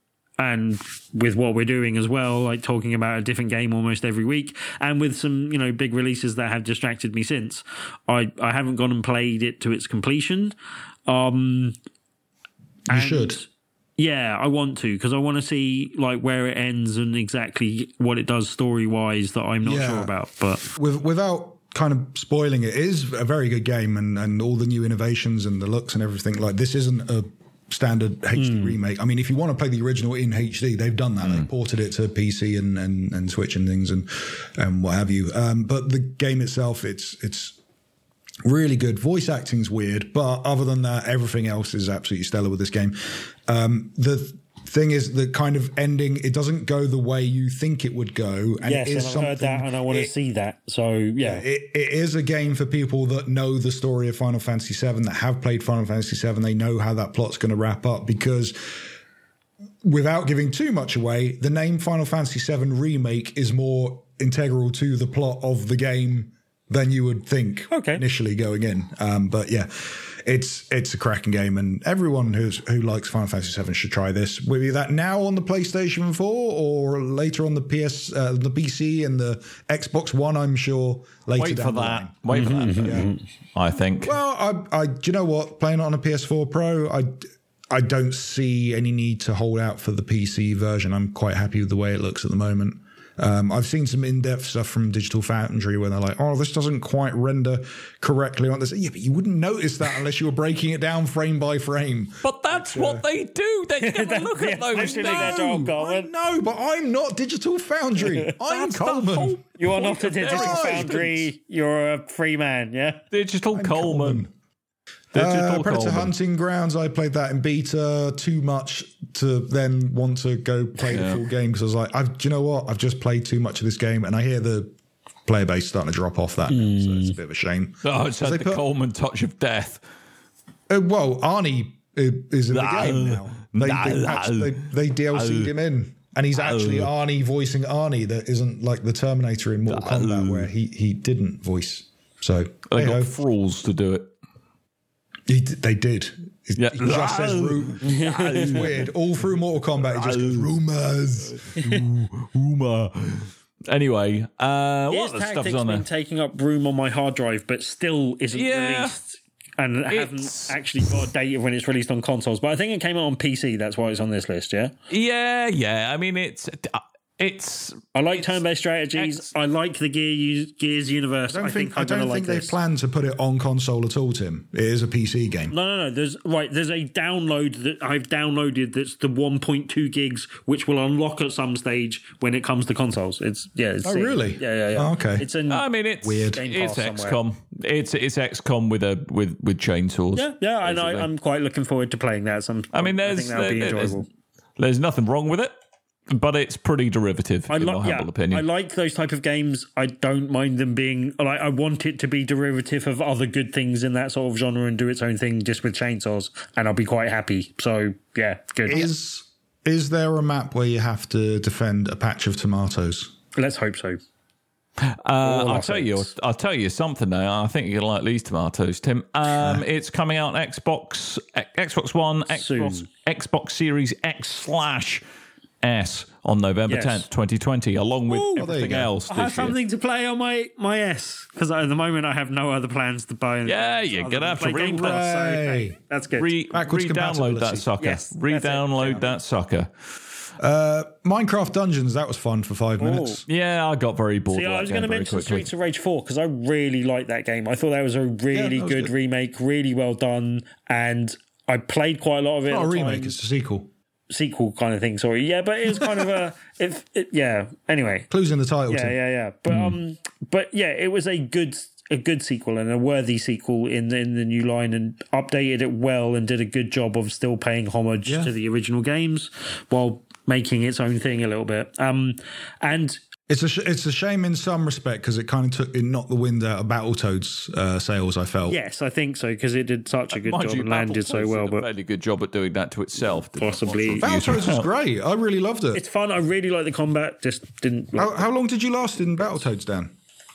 and with what we're doing as well, like talking about a different game almost every week, and with some, you know, big releases that have distracted me since, I, I haven't gone and played it to its completion. Um, you and, should. Yeah, I want to, because I want to see like where it ends and exactly what it does story wise that I'm not yeah. sure about. But with, without kind of spoiling it, it is a very good game, and, and all the new innovations and the looks and everything. Like this isn't a standard H D mm. remake. I mean, if you want to play the original in H D, they've done that. Mm. They ported it to P C and, and, and Switch and things and and what have you. Um, but the game itself, it's it's. really good. Voice acting's weird, but other than that, everything else is absolutely stellar with this game. Um, the th- thing is, the kind of ending, it doesn't go the way you think it would go. And yes, it is and I've something, heard that, and I want to see that. So, yeah. It, it is a game for people that know the story of Final Fantasy seven, that have played Final Fantasy seven. They know how that plot's going to wrap up, because without giving too much away, the name Final Fantasy seven Remake is more integral to the plot of the game than you would think okay. initially going in. Um, but yeah, it's it's a cracking game, and everyone who's who likes Final Fantasy seven should try this. Will be that now on the PlayStation four or later on the P S, uh, the P C and the Xbox One, I'm sure later Wait down for the that. line. Wait for that. Yeah. I think. Well, I, I, do you know what? Playing it on a P S four Pro, I, I don't see any need to hold out for the P C version. I'm quite happy with the way it looks at the moment. Um, I've seen some in-depth stuff from Digital Foundry where they're like, oh, this doesn't quite render correctly on this. Yeah, but you wouldn't notice that unless you were breaking it down frame by frame. But that's uh, what they do. They never look at those things. No, I know, but I'm not Digital Foundry. I'm Coleman. You are not a Digital Foundry. You're a free man, yeah? Digital I'm Coleman. Coleman. Digital Uh, Predator Coleman. Hunting Grounds, I played that in beta too much to then want to go play Yeah. the full game because I was like, I've, do you know what? I've just played too much of this game and I hear the player base starting to drop off that. Mm. So it's a bit of a shame. Oh, it's had they the put- Coleman touch of death. Uh, well, Arnie is in the No. game now. They, they, patched, they, they D L C'd him in. And he's actually Arnie voicing Arnie that isn't like the Terminator in Mortal Kombat where he, he didn't voice. So They hey-ho. got thralls to do it. He, they did. He, Yeah. he just says ru- it's weird. All through Mortal Kombat, he just goes, rumors. Rumor. Anyway, uh, His what other stuff tactics is on been there? taking up room on my hard drive, but still isn't Yeah. released. And It's- haven't actually got a date of when it's released on consoles. But I think it came out on P C. That's why it's on this list, yeah? Yeah, yeah. I mean, it's it's. I like turn-based strategies. X- I like the Gear, Gears universe. I don't I think, think, I I'm going don't to think like they this. plan to put it on console at all, Tim. It is a P C game. No, no, no. There's right. There's a download that I've downloaded that's the one point two gigs, which will unlock at some stage when it comes to consoles. It's yeah. It's Oh, sick. really? Yeah, yeah, yeah. Oh, okay. It's an I mean, it's Weird. Game It's Pass X somewhere. COM. It's it's X COM with a with with chainsaws. yeah, yeah. I know. basically. I'm quite looking forward to playing that. Some. I mean, I there's think that'll be there- there's, enjoyable. there's nothing wrong with it, but it's pretty derivative I in my like, humble yeah, opinion. I like those type of games. I don't mind them being like. I want it to be derivative of other good things in that sort of genre and do its own thing just with chainsaws, and I'll be quite happy. So yeah, good. Is is there a map where you have to defend a patch of tomatoes? Let's hope so. Uh, All I'll our tell you, fates. I'll tell you something now. I think you're gonna like these tomatoes, Tim. Um, it's coming out on Xbox, Xbox One, Xbox, Soon. Xbox Series X slash S on November Yes. tenth, twenty twenty, along with Ooh. Oh, there you everything go. else. I have This year. something to play on my my S because at the moment I have no other plans to buy. Yeah, you're other gonna than have to play Game re- Pass, so, Hooray. hey, that's good. Re, Backwards re-download that compatibility. sucker. Yes, that's it. re-download Yeah. that sucker. Uh, Minecraft Dungeons, that was fun for five minutes. Yeah, I got very bored. See, of I that was game going to very mention quickly. Streets of Rage four because I really liked that game. I thought that was a really that was good, good. remake, really well done, and I played quite a lot of it. Not at a the remake, time. it's a sequel. Sequel kind of thing. Sorry, yeah, but it was kind of a, it, it, yeah. Anyway, Clues in the title, yeah, Tim. yeah, yeah. But um, but yeah, it was a good a good sequel and a worthy sequel in the, in the new line and updated it well and did a good job of still paying homage Yeah. to the original games while making its own thing a little bit. Um, and It's a sh- it's a shame in some respect because it kind of took it knocked the wind out of Battletoads uh, sales. I felt. yes, I think so because it did such a good Mind job you, and landed so Battletoads well. did a But fairly good job at doing that to itself. didn't it? Possibly. Lots of reviews Battletoads was about- great. I really loved it. it's fun. I really like the combat. Just didn't. Like, How, how long did you last in Battletoads, Dan?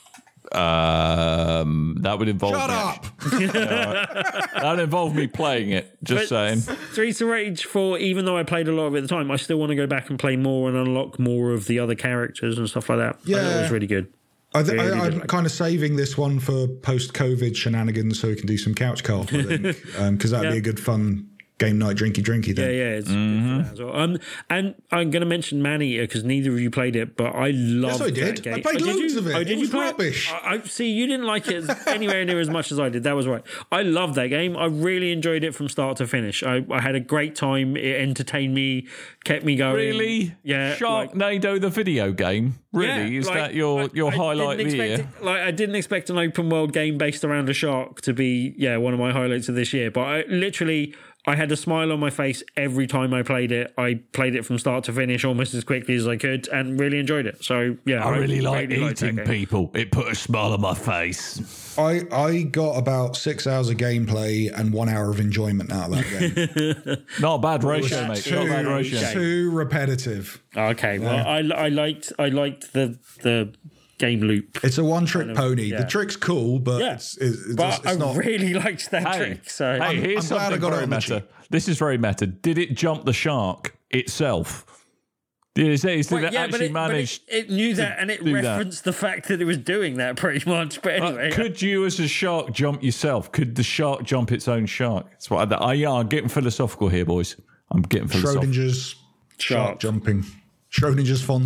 Um, that would involve Shut me up! actually- that would involve me playing it. Just But saying. Streets of Rage four, even though I played a lot of it at the time, I still want to go back and play more and unlock more of the other characters and stuff like that. I thought Yeah. it was really good. I th- Really I, did I'm like kind of saving this one for post-COVID shenanigans so we can do some couch co-op, I think, because that'd be Yeah. a good fun game night, drinky drinky. Then. Yeah, yeah, it's good for that as well. Um, and I'm going to mention Maneater because neither of you played it, but I love. Yes, I did. That game. I played Oh, did loads you? of it. Oh, It did you was play rubbish. I, I see. You didn't like it as- anywhere near as much as I did. That was right. I love that game. I really enjoyed it from start to finish. I, I had a great time. It entertained me, kept me going. Really? Yeah. like- Sharknado, the video game. Really? Yeah, Is like, that your, I- your I highlight of didn't the expect year? it- like I didn't expect an open world game based around a shark to be yeah one of my highlights of this year. But I literally I had a smile on my face every time I played it. I played it from start to finish almost as quickly as I could and really enjoyed it. So yeah, I really like liked that eating game. people. It put a smile on my face. I I got about six hours of gameplay and one hour of enjoyment out of that game. Not a bad ratio, mate. too, Not a bad ratio. too repetitive. Okay, well I, I liked I liked the the game loop. It's a one-trick pony. yeah. The trick's cool, but Yeah, it's, it's, it's, but it's I not. really liked that Hey, trick. So hey, here's I'm glad I something got it very on the meta. cheap. This is very meta. Did it jump the shark itself? Did it, did Well, it yeah, but actually it, but manage? it, it knew that and it do that? referenced the fact that it was doing that pretty much. But Uh, anyway, could you, as a shark, jump yourself? Could the shark jump its own shark? That's what I, I, yeah, I'm getting philosophical here, boys. I'm getting philosophical. Schrodinger's shark Shark. jumping. Schrodinger's Fonzie.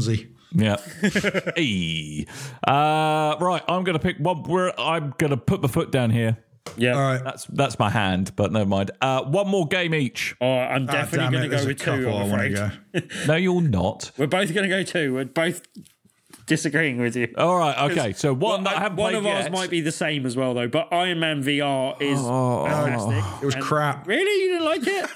Yeah. Hey. Uh, right, I'm going to pick one. We're, I'm going to put my foot down here. Yeah. All right. That's that's my hand, but never mind. Uh, one more game each. Oh, I'm definitely Ah, going to go with two, I'm afraid. Go. No, you're not. We're both going to go two. We're both disagreeing with you. All right, okay. So one Well, that I haven't one played of ours yet. might be the same as well, though. But Iron Man V R is Oh. fantastic. It was And- crap. Really, you didn't like it?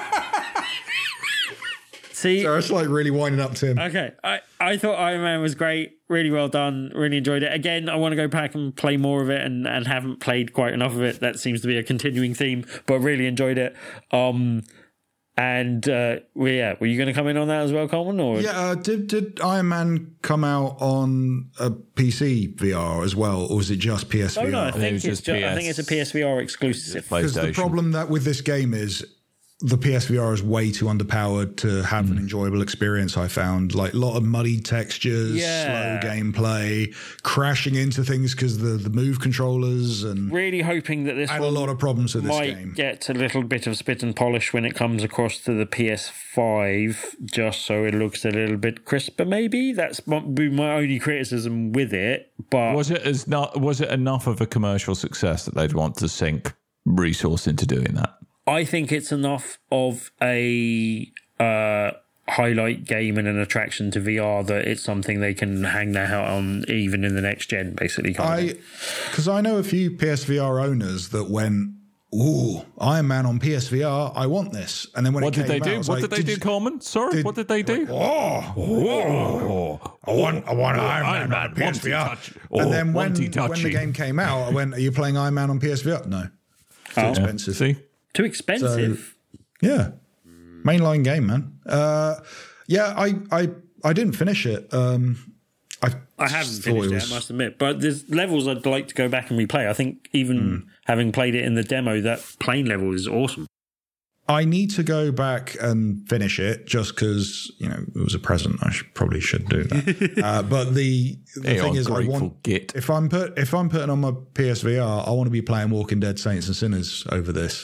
See, So it's like really winding up Tim. okay, I, I thought Iron Man was great. Really well done. Really enjoyed it. Again, I want to go back and play more of it, and, and haven't played quite enough of it. That seems to be a continuing theme, but really enjoyed it. Um, and uh, well, yeah, were you going to come in on that as well, Coleman? Or Yeah, uh, did did Iron Man come out on a P C V R as well, or was it just P S V R? Oh no, I it think was it's just ju- I P S. think it's a P S V R exclusive. Because the PlayStation. problem that with this game is the P S V R is way too underpowered to have Mm. an enjoyable experience. I found like a lot of muddy textures, Yeah. slow gameplay, crashing into things because the the move controllers, and Really hoping that this I had a one lot of problems with this might game. get a little bit of spit and polish when it comes across to the P S five, just so it looks a little bit crisper. Maybe that's might be my only criticism with it. But Was it as not? Was it enough of a commercial success that they'd want to sink resource into doing that? I think it's enough of a uh, highlight game and an attraction to V R that it's something they can hang their hat on even in the next gen, basically. Kind of I thing. because I know a few P S V R owners that went, "Ooh, Iron Man on P S V R, I want this." And then when What it did came they do? out, I was What like, did they do, you- Coleman? Sorry, did- what did they do? Oh, whoa. I want, I want Iron Man, Iron Man, on P S V R. wanty-touch. Oh, And then when, wanty-touchy. when the game came out, I went, "Are you playing Iron Man on P S V R?" No, too Oh. expensive. See, Too expensive. Yeah, mainline game, man. Uh, yeah, I, I, I didn't finish it. Um, I, I haven't thought finished it, was- I must admit. But there's levels I'd like to go back and replay. I think even Hmm. having played it in the demo, that plane level is awesome. I need to go back and finish it just because, you know, it was a present. I should, probably should do that. uh, but the, the Hey, thing I'm is, I grateful want git. if I'm put if I'm putting on my P S V R, I want to be playing Walking Dead Saints and Sinners over this.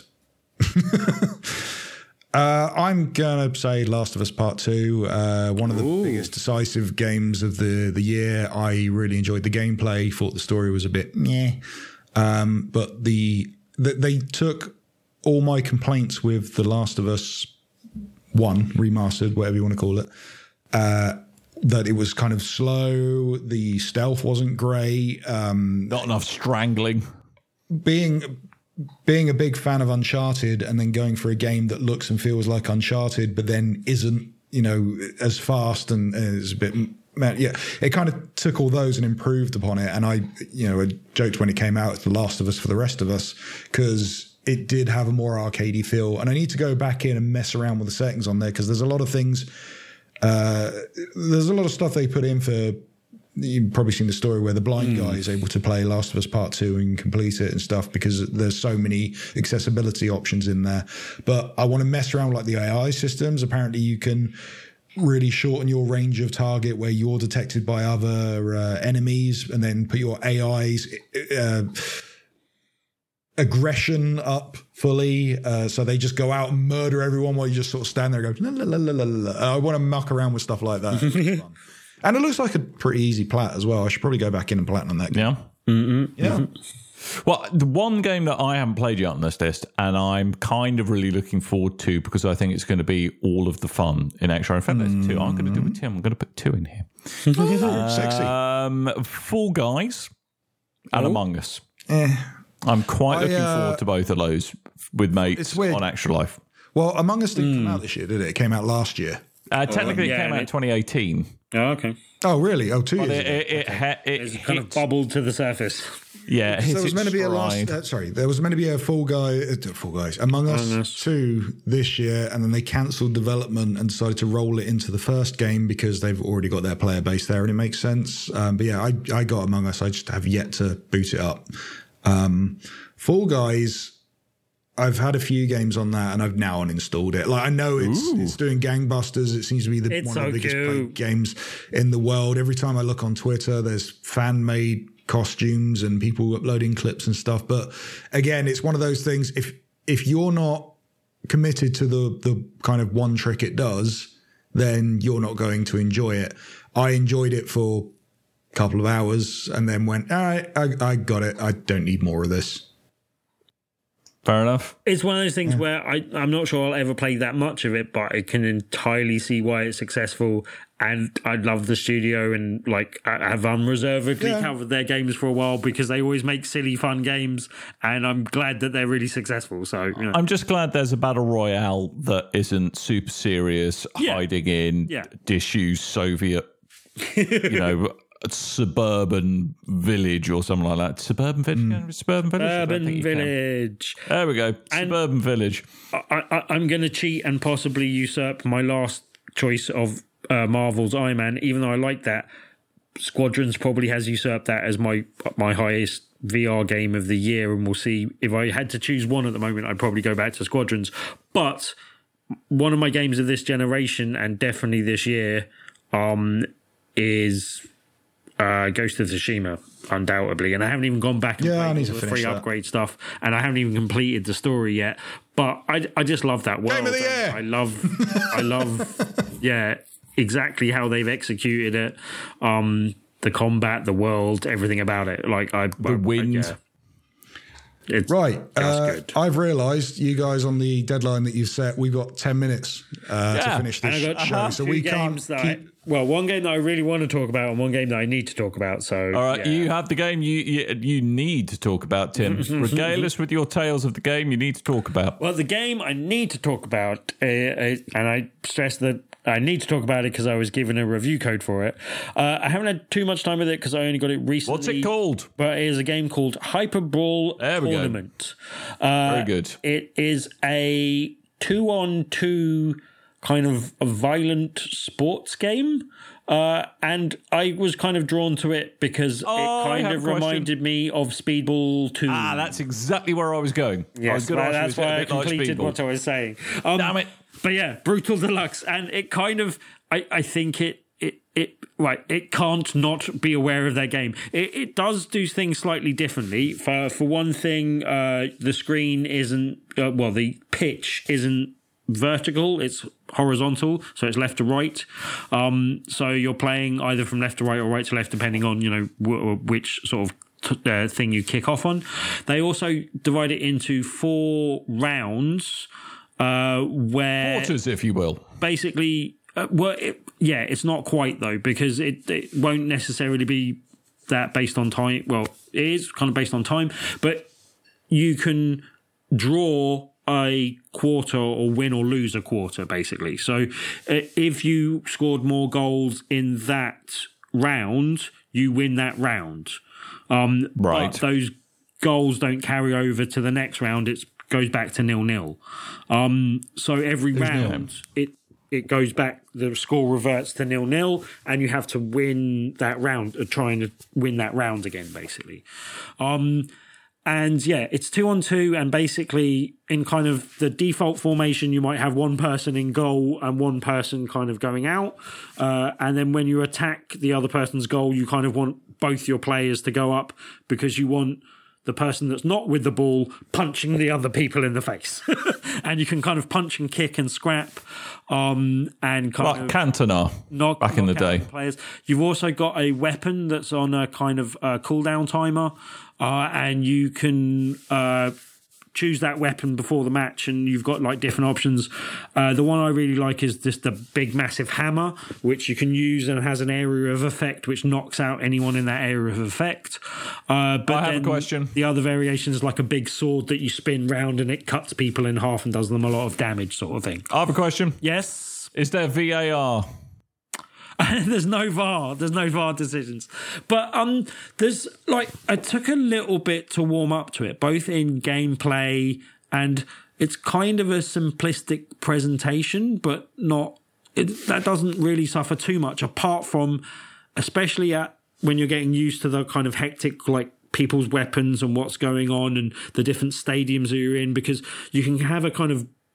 uh, I'm gonna say Last of Us Part Two, uh, one of the Ooh. biggest decisive games of the the year. I really enjoyed the gameplay. Thought the story was a bit meh, um, but the, the they took all my complaints with The Last of Us One remastered, whatever you want to call it. Uh, that it was kind of slow, the stealth wasn't great. Um, not enough strangling. being being a big fan of Uncharted and then going for a game that looks and feels like Uncharted, but then isn't, you know, as fast and uh, is a bit. Man, yeah, it kind of took all those and improved upon it. And I, you know, I joked when it came out, it's The Last of Us for the rest of us, because it did have a more arcadey feel. And I need to go back in and mess around with the settings on there because there's a lot of things. Uh, there's a lot of stuff they put in for. You've probably seen the story where the blind guy is able to play Last of Us Part Two and complete it and stuff because there's so many accessibility options in there. But I want to mess around with like the A I systems. Apparently, you can really shorten your range of target where you're detected by other uh, enemies, and then put your A I's uh, aggression up fully, uh, so they just go out and murder everyone while you just sort of stand there and go. La, la, la, la, la, la. I want to muck around with stuff like that. It's fun. And it looks like a pretty easy plat as well. I should probably go back in and platinum that game. Yeah. Mm-hmm. Yeah. Well, the one game that I haven't played yet on this list, and I'm kind of really looking forward to because I think it's going to be all of the fun in extra. In fact, there's two. I'm going to do it, Tim. I'm going to put two in here. Sexy. Um, Fall Guys and Oh. Among Us. Eh. I'm quite I, looking uh, forward to both of those with mates It's weird. on Extra Life. Well, Among Us didn't come out this year, did it? It came out last year. Uh, technically, yeah, it came out in it- twenty eighteen. Oh, okay. Oh, really? Oh, two But years it, ago. it, it, ha- it It's kind of hit- bubbled to the surface. yeah, it hit There was its meant to be a last. stride. Uh, sorry, there was meant to be a Fall Guy, uh, Fall Guys, Among Us, Among Us. two this year, and then they cancelled development and decided to roll it into the first game because they've already got their player base there, and it makes sense. Um, but yeah, I I got Among Us. I just have yet to boot it up. Um, Fall Guys. I've had a few games on that, and I've now uninstalled it. Like I know it's Ooh. it's doing gangbusters. It seems to be the, It's one so of the biggest cute. played games in the world. Every time I look on Twitter, there's fan made costumes and people uploading clips and stuff. But again, it's one of those things. If if you're not committed to the the kind of one trick it does, then you're not going to enjoy it. I enjoyed it for a couple of hours and then went, all right, I, I got it. I don't need more of this. Fair enough. It's one of those things yeah. where I, I'm not sure I'll ever play that much of it, but I can entirely see why it's successful. And I love the studio and like I have unreservedly yeah. covered their games for a while because they always make silly, fun games. And I'm glad that they're really successful. So you know. I'm just glad there's a battle royale that isn't super serious, yeah. hiding in yeah. disused Soviet, you know, suburban village or something like that. Suburban village? Mm. Suburban village? Suburban village. There we go. And suburban village. I, I, I'm going to cheat and possibly usurp my last choice of uh, Marvel's Iron Man, even though I like that. Squadrons probably has usurped that as my my highest V R game of the year, and we'll see. If I had to choose one at the moment, I'd probably go back to Squadrons. But one of my games of this generation, and definitely this year, um, is... Uh, Ghost of Tsushima, undoubtedly, and I haven't even gone back and yeah, played all the free that. upgrade stuff, and I haven't even completed the story yet. But I, I just love that world. Game of the year. I love, I love, yeah, exactly how they've executed it, um, the combat, the world, everything about it. Like I, the I, wind. I, yeah. It's right. Uh, I've realised you guys on the deadline that you've set, we've got ten minutes uh, yeah. to finish this and I got show, uh-huh. so we can't. Keep... I, well, one game that I really want to talk about, and one game that I need to talk about. So, all right, yeah. you have the game you, you you need to talk about, Tim. Regale us with your tales of the game you need to talk about. Well, the game I need to talk about, uh, uh, and I stress that I need to talk about it because I was given a review code for it. Uh, I haven't had too much time with it because I only got it recently. What's it called? But it is a game called Hyper Brawl there we Tournament. Go. Uh, Very good. It is a two-on-two kind of a violent sports game. Uh, and I was kind of drawn to it because oh, it kind of reminded me of Speedball two. Ah, that's exactly where I was going. Yes, I was well, that's why I completed like what I was saying. Um, Damn it. But yeah, Brutal Deluxe. And it kind of, I, I think it, it, it, right, it can't not be aware of their game. It, it does do things slightly differently. For, for one thing, uh, the screen isn't, uh, well, the pitch isn't vertical, it's horizontal, so it's left to right. Um, so you're playing either from left to right or right to left, depending on, you know, w- which sort of t- uh, thing you kick off on. They also divide it into four rounds, uh, where quarters, if you will. Basically, uh, well, it, yeah, it's not quite though, because it, it won't necessarily be that based on time. Well, it is kind of based on time, but you can draw a quarter or win or lose a quarter, basically. So uh, if you scored more goals in that round, you win that round. Um, right. But those goals don't carry over to the next round. It goes back to nil-nil. Um, so every There's round, nil. it it goes back, the score reverts to nil-nil, and you have to win that round, or trying to win that round again, basically. Um And yeah, it's two on two, and basically in kind of the default formation, you might have one person in goal and one person kind of going out. Uh, and then when you attack the other person's goal, you kind of want both your players to go up because you want the person that's not with the ball punching the other people in the face. And you can kind of punch and kick and scrap. Um, and kind like of Cantona knock, back in the day. Players. You've also got a weapon that's on a kind of uh, cooldown timer. Uh, and you can uh, choose that weapon before the match, and you've got like different options. Uh, the one I really like is just the big massive hammer, which you can use and has an area of effect which knocks out anyone in that area of effect. Uh, but I have then a question. The other variation is like a big sword that you spin round and it cuts people in half and does them a lot of damage, sort of thing. I have a question. Yes? Is there V A R? There's no V A R. There's no V A R decisions. But um, there's like, I took a little bit to warm up to it, both in gameplay, and it's kind of a simplistic presentation, but not, it, that doesn't really suffer too much, apart from, especially at when you're getting used to the kind of hectic, like, people's weapons and what's going on and the different stadiums that you're in, because you can have a kind of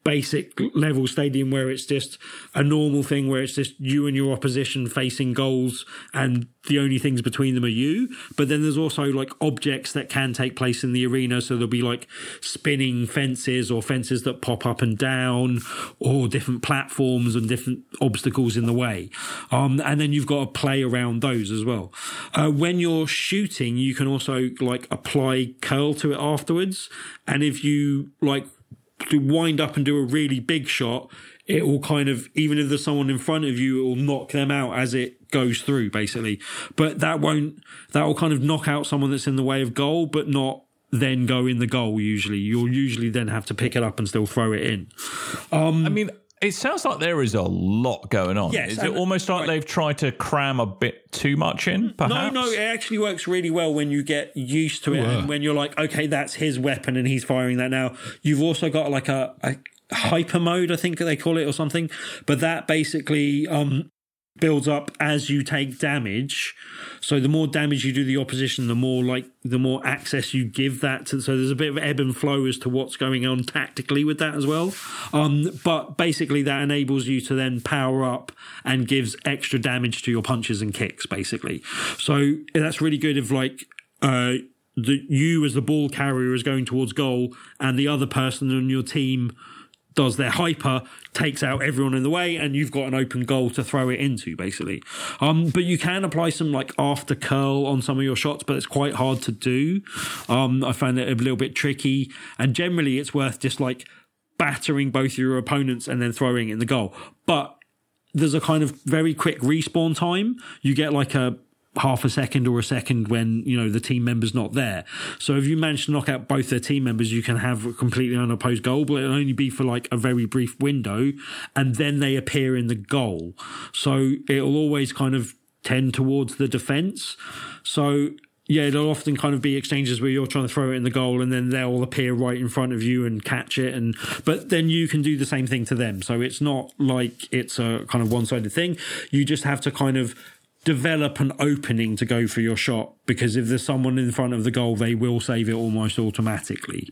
basic level stadium where it's just a normal thing where it's just you and your opposition facing goals and the only things between them are you. But then there's also like objects that can take place in the arena. So there'll be like spinning fences or fences that pop up and down or different platforms and different obstacles in the way. Um, and then you've got to play around those as well. Uh, when you're shooting, you can also like apply curl to it afterwards. And if you like to wind up and do a really big shot, it will kind of, even if there's someone in front of you, it will knock them out as it goes through, basically. But that won't, that will kind of knock out someone that's in the way of goal, but not then go in the goal usually. You'll usually then have to pick it up and still throw it in. Um, I mean, it sounds like there is a lot going on. Yes, is it almost like right. they've tried to cram a bit too much in, perhaps? No, no, it actually works really well when you get used to it. Wow. And when you're like, okay, that's his weapon and he's firing that now. You've also got like a, a hyper mode, I think they call it, or something. But that basically um, builds up as you take damage. So the more damage you do the opposition, the more like the more access you give that to. So there's a bit of ebb and flow as to what's going on tactically with that as well. Um, but basically that enables you to then power up and gives extra damage to your punches and kicks, basically. So that's really good if like uh, the, you as the ball carrier is going towards goal and the other person on your team does their hyper, takes out everyone in the way, and you've got an open goal to throw it into, basically. Um, but you can apply some like after curl on some of your shots, but it's quite hard to do. Um, I found it a little bit tricky, and generally it's worth just like battering both your opponents and then throwing it in the goal. But there's a kind of very quick respawn time. You get like a half a second or a second when, you know, the team member's not there. So if you manage to knock out both their team members, you can have a completely unopposed goal, but it'll only be for like a very brief window, and then they appear in the goal. So it'll always kind of tend towards the defence. So yeah, there'll often kind of be exchanges where you're trying to throw it in the goal and then they'll appear right in front of you and catch it. And but then you can do the same thing to them. So it's not like it's a kind of one-sided thing. You just have to kind of develop an opening to go for your shot, because if there's someone in front of the goal, they will save it almost automatically.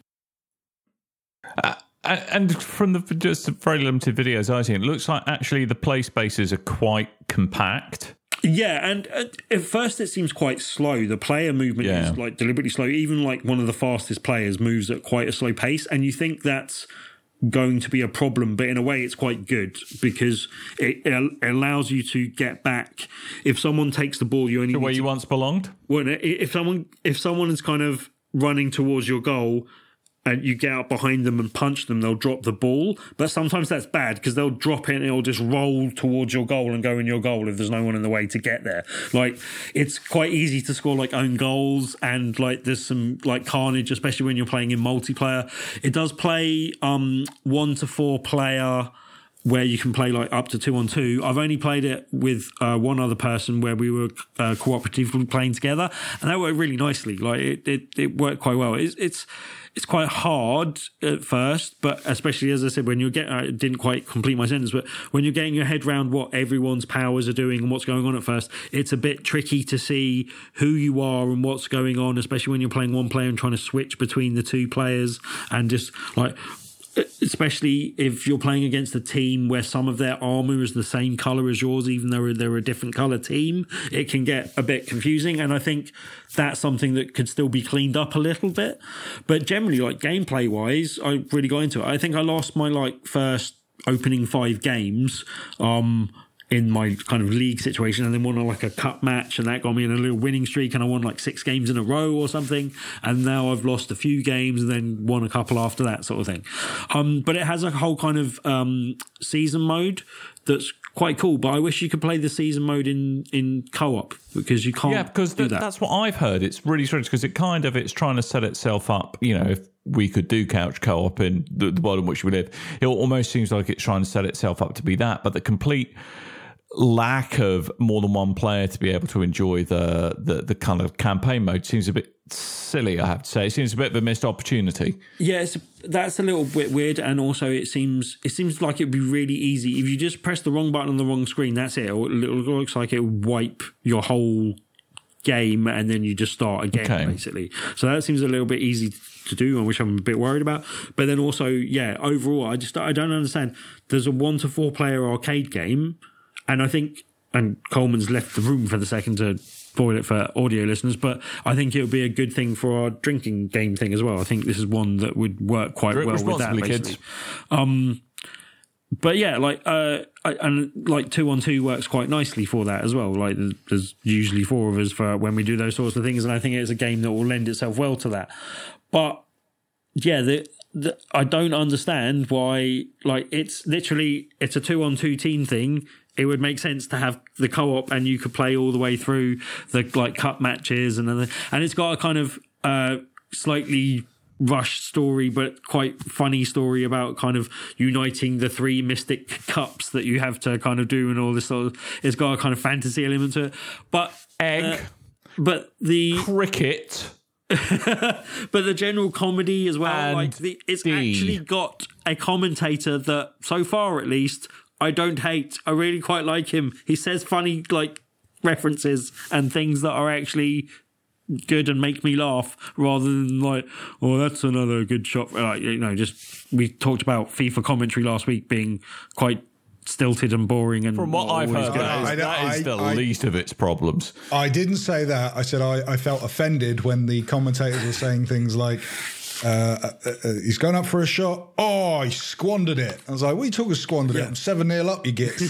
Uh, and from the just the very limited videos I've seen, it looks like actually the play spaces are quite compact. Yeah, and at first it seems quite slow. The player movement yeah. is like deliberately slow. Even like one of the fastest players moves at quite a slow pace, and you think that's going to be a problem, but in a way it's quite good because it, it allows you to get back. If someone takes the ball, you only to where you once belonged. Well, if someone if someone is kind of running towards your goal and you get out behind them and punch them, they'll drop the ball. But sometimes that's bad because they'll drop it and it'll just roll towards your goal and go in your goal if there's no one in the way to get there. Like, it's quite easy to score like own goals, and like there's some like carnage, especially when you're playing in multiplayer. It does play um one to four player, where you can play like up to two on two. I've only played it with uh, one other person where we were uh, cooperatively playing together, and that worked really nicely. Like it, it, it worked quite well. It's, it's, it's quite hard at first, but especially as I said, when you're getting, I didn't quite complete my sentence, but when you're getting your head around what everyone's powers are doing and what's going on at first, it's a bit tricky to see who you are and what's going on, especially when you're playing one player and trying to switch between the two players, and just like, especially if you're playing against a team where some of their armor is the same color as yours, even though they're a different color team, it can get a bit confusing. And I think that's something that could still be cleaned up a little bit. But generally, like gameplay wise, I really got into it. I think I lost my like first opening five games um in my kind of league situation, and then won like a cup match, and that got me in a little winning streak, and I won like six games in a row or something, and now I've lost a few games and then won a couple after that sort of thing. Um, but it has a whole kind of um, season mode that's quite cool, but I wish you could play the season mode in, in co-op, because you can't. Yeah, because do th- that. that's what I've heard. It's really strange because it kind of, it's trying to set itself up, you know, if we could do couch co-op in the, the world in which we live, it almost seems like it's trying to set itself up to be that, but the complete lack of more than one player to be able to enjoy the, the the kind of campaign mode seems a bit silly, I have to say. It seems a bit of a missed opportunity. Yes, that's a little bit weird, and also it seems it seems like it'd be really easy if you just press the wrong button on the wrong screen. That's it. It looks like it would wipe your whole game, and then you just start again, okay. basically. So that seems a little bit easy to do, which I'm a bit worried about. But then also, yeah, overall, I just I don't understand. There's a one to four player arcade game, and I think, and Coleman's left the room for the second to spoil it for audio listeners, but I think it would be a good thing for our drinking game thing as well. I think this is one that would work quite Drink well with that, basically. Kids. Um, but yeah, like uh, I, and like two on two works quite nicely for that as well. Like there's usually four of us for when we do those sorts of things, and I think it's a game that will lend itself well to that. But yeah, the, the I don't understand why. Like it's literally it's a two on two team thing. It would make sense to have the co-op, and you could play all the way through the like cup matches, and and it's got a kind of uh, slightly rushed story, but quite funny story about kind of uniting the three Mystic Cups that you have to kind of do, and all this sort of. It's got a kind of fantasy element to it, but egg, uh, but the cricket. But the general comedy as well, and like the, it's D. actually got a commentator that, so far at least, I don't hate. I really quite like him. He says funny like references and things that are actually good and make me laugh, rather than like, oh, that's another good shot. Like, you know, just we talked about FIFA commentary last week being quite stilted and boring, and from what I've heard, good. that is, I- that I- is the I- least of its problems. I didn't say that. I said I, I felt offended when the commentators were saying things like, uh, uh, uh, he's going up for a shot. Oh, he squandered it. I was like, what are you talking squandered Yeah. it? I'm seven nil up, you get.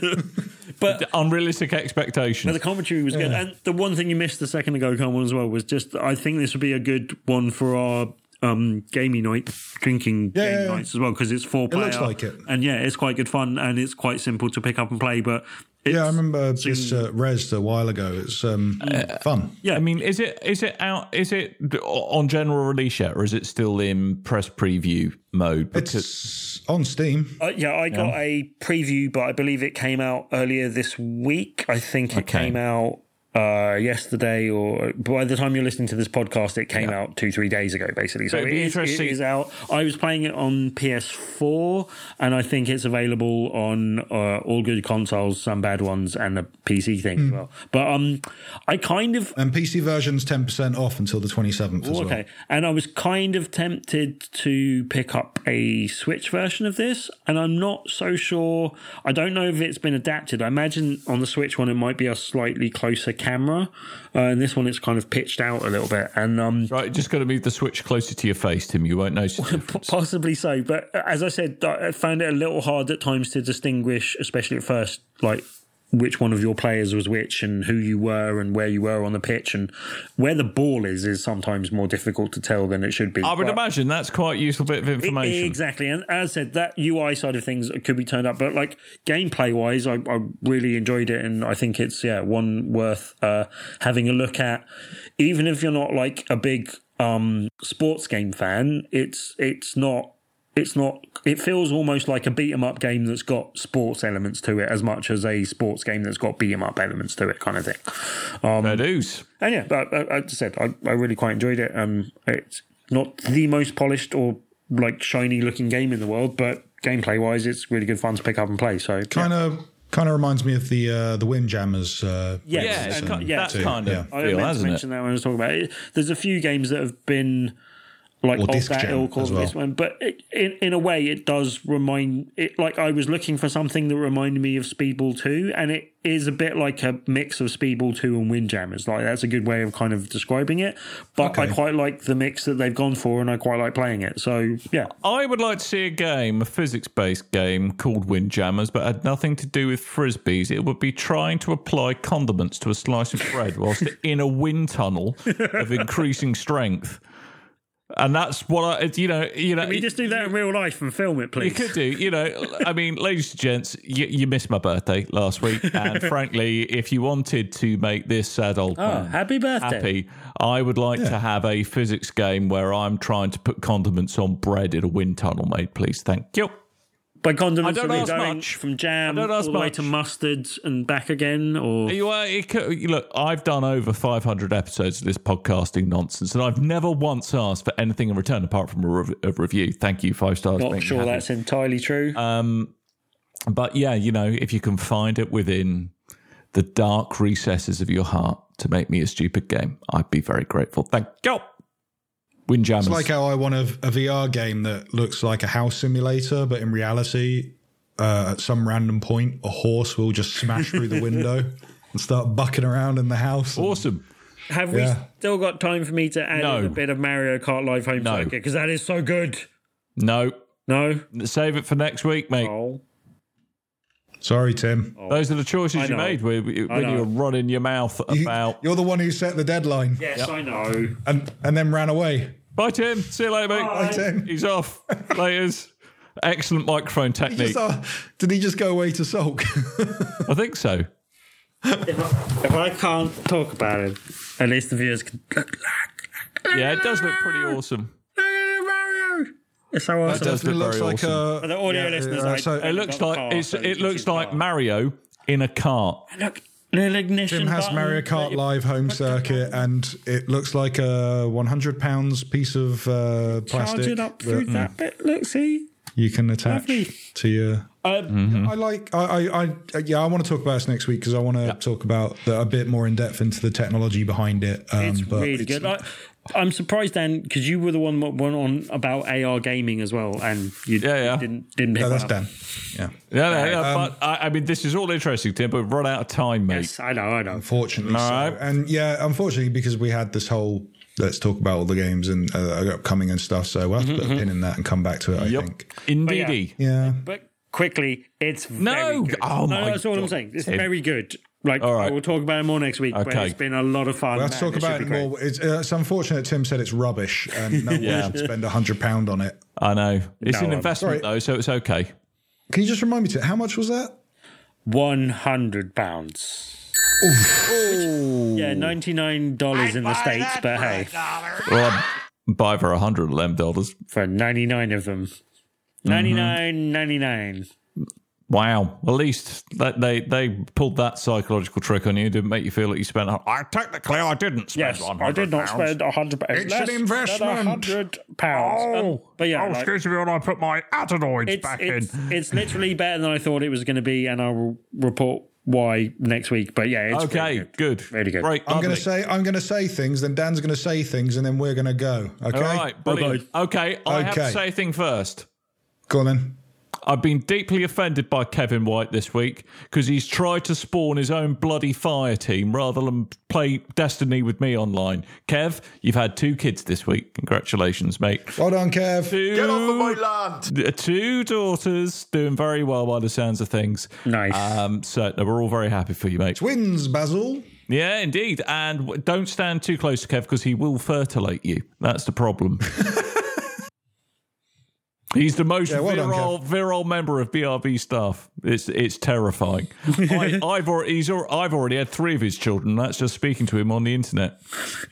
but Unrealistic expectations. But the commentary was good. And the one thing you missed a second ago, Coleman, as well, was just I think this would be a good one for our um, gaming night, drinking Yeah, game yeah, yeah. nights as well, because it's four player. looks like it. And yeah, it's quite good fun, and it's quite simple to pick up and play. But it's, Yeah, I remember this uh, Res a while ago. It's um, fun. yeah, I mean, is it is it out? Is it on general release yet, or is it still in press preview mode? Because It's on Steam. Uh, yeah, I got a preview, but I believe it came out earlier this week. I think it Okay. came out uh, yesterday, or by the time you're listening to this podcast, it came out two, three days ago, basically. So It'd it be is, it interesting. is out. I was playing it on P S four, and I think it's available on uh, all good consoles, some bad ones, and a P C thing as well. But um, I kind of And P C version's ten percent off until the twenty-seventh as well. okay. And I was kind of tempted to pick up a Switch version of this, and I'm not so sure. I don't know if it's been adapted. I imagine on the Switch one it might be a slightly closer camera, uh, and this one it's kind of pitched out a little bit. And um, right, just got to move the Switch closer to your face, Tim. You won't notice. the difference. possibly so. But as I said, I found it a little hard at times to distinguish, especially at first, like which one of your players was which and who you were and where you were on the pitch, and where the ball is is sometimes more difficult to tell than it should be. I would But- imagine that's quite a useful bit of information. Exactly, and as I said, that U I side of things could be turned up, but like gameplay wise, I, I really enjoyed it, and I think it's yeah one worth uh, having a look at, even if you're not like a big um, sports game fan. It's it's not. It's not. It feels almost like a beat 'em up game that's got sports elements to it, as much as a sports game that's got beat 'em up elements to it, kind of thing. Um, Fair dues. and yeah, but uh, as I said, I, I really quite enjoyed it. Um, it's not the most polished or like shiny looking game in the world, but gameplay wise, it's really good fun to pick up and play. So Kind of, kind of reminds me of the uh, the Windjammers. Uh, Yes, Yeah, it's and- kind, yeah. that's kind of Yeah. I feel, meant to hasn't it? mention that when I was talking about it. There's a few games that have been like Or of Disc that Jam ilk or as well. this one, but it, in in a way, it does remind it. Like I was looking for something that reminded me of Speedball two, and it is a bit like a mix of Speedball two and Windjammers. Like that's a good way of kind of describing it. But I Okay. quite like the mix that they've gone for, and I quite like playing it. So yeah, I would like to see a game, a physics-based game called Windjammers, but had nothing to do with frisbees. It would be trying to apply condiments to a slice of bread whilst in a wind tunnel of increasing strength. And that's what I, you know, you know. can we just do that in real life and film it, please? You could do, you know. I mean, ladies and gents, you, you missed my birthday last week, and frankly, if you wanted to make this sad old Oh, man happy birthday! happy, I would like to have a physics game where I'm trying to put condiments on bread in a wind tunnel, mate. Please, thank you. By condiments, I don't are we ask going much. from jam I don't all ask the way much. to mustard and back again, or You are, it could, you look, I've done over five hundred episodes of this podcasting nonsense, and I've never once asked for anything in return apart from a, rev- a review. Thank you, five stars. not make me sure happy. that's entirely true. Um, but yeah, you know, if you can find it within the dark recesses of your heart to make me a stupid game, I'd be very grateful. Thank you. Windjammers. It's like how I want a, a V R game that looks like a house simulator, but in reality, uh, at some random point, a horse will just smash through the window and start bucking around in the house. And, awesome. Have we Yeah. still got time for me to add No. in a bit of Mario Kart Live Home No. Circuit? Because that is so good. No. No? Save it for next week, mate. Oh. Sorry, Tim. Those are the choices I you know. made when, when know. you were running your mouth You, about. you're the one who set the deadline Yes, I know. and, and then ran away. Bye, Tim. See you later, mate. Bye, Tim. He's off. Laters. Excellent microphone He technique. just, uh, did he just go away to sulk? I think so. If I, if I can't talk about it, at least the viewers can. Yeah, it does look pretty awesome. Mario! It's so awesome. does It look looks very like awesome. For a. the audio yeah, listeners, uh, I, so It looks got the like car, it's, so it you looks can see like the car. Mario in a cart. Look, little ignition. Tim has button Mario that Kart you- Live Home Circuit, and it looks like a one hundred pounds piece of uh, plastic Charge it up through that that bit. Look, see. you can attach Lovely. to your. Um, I like. I. I. I yeah. I want to talk about this next week because I want to talk about the, a bit more in depth into the technology behind it. Um, It's but really good. I, I'm surprised, Dan, because you were the one that went on about A R gaming as well, and you, Yeah, yeah. you didn't didn't pick No, that's one up. Dan. Yeah. Yeah, no, yeah, Um, but I, I mean, this is all interesting, Tim, but we've run out of time, mate. Yes, I know, I know. Unfortunately, All so. right. And yeah, unfortunately, because we had this whole let's talk about all the games and uh, upcoming and stuff. So we'll have to put a pin in that and come back to it. I Yep. think. Indeedy. Yeah. But quickly, it's very No! good. Oh, no, my that's all I'm God, saying. It's Tim. very good. Like, All right. we'll talk about it more next week. But Okay. it's been a lot of fun. Well, let's and talk it should about be it great. more. It's, uh, it's unfortunate Tim said it's rubbish and no Yeah. one should spend a hundred pound on it. I know. It's No, an I'm investment, sorry. though, so it's okay. Can you just remind me, Tim, how much was that? One hundred pounds. Yeah, ninety nine dollars in the states, but hey, Well, I'd buy for a hundred of them dollars. for ninety nine of them, ninety nine, ninety nine. Wow. At least that they they pulled that psychological trick on you, didn't make you feel like you spent. a- I technically I didn't spend. Yes, one I hundred did not pounds. spend a hundred pounds. It's an investment. A hundred pounds. Um, but yeah, oh, like, excuse me, when I put my adenoids it's back it's, in. it's literally better than I thought it was going to be, and I'll report why next week. But yeah, it's Okay, really good. good, Really good. Great. I'm going lovely. to say I'm going to say things, then Dan's going to say things, and then we're going to go. Okay. All right, brilliant. Okay, I have to Okay. say a thing first. Go on then. I've been deeply offended by Kevin White this week because he's tried to spawn his own bloody fire team rather than play Destiny with me online. Kev, you've had two kids this week. Congratulations, mate. Well done, Kev. Two, Get off of my land! Two daughters doing very well by the sounds of things. Nice. Um, so no, we're all very happy for you, mate. Twins, Basil. Yeah, indeed. And w- don't stand too close to Kev because he will fertilate you. That's the problem. He's the most Yeah, well done, virile, virile member of B R B staff. It's it's terrifying. I, I've already he's al- I've already had three of his children. That's just speaking to him on the internet.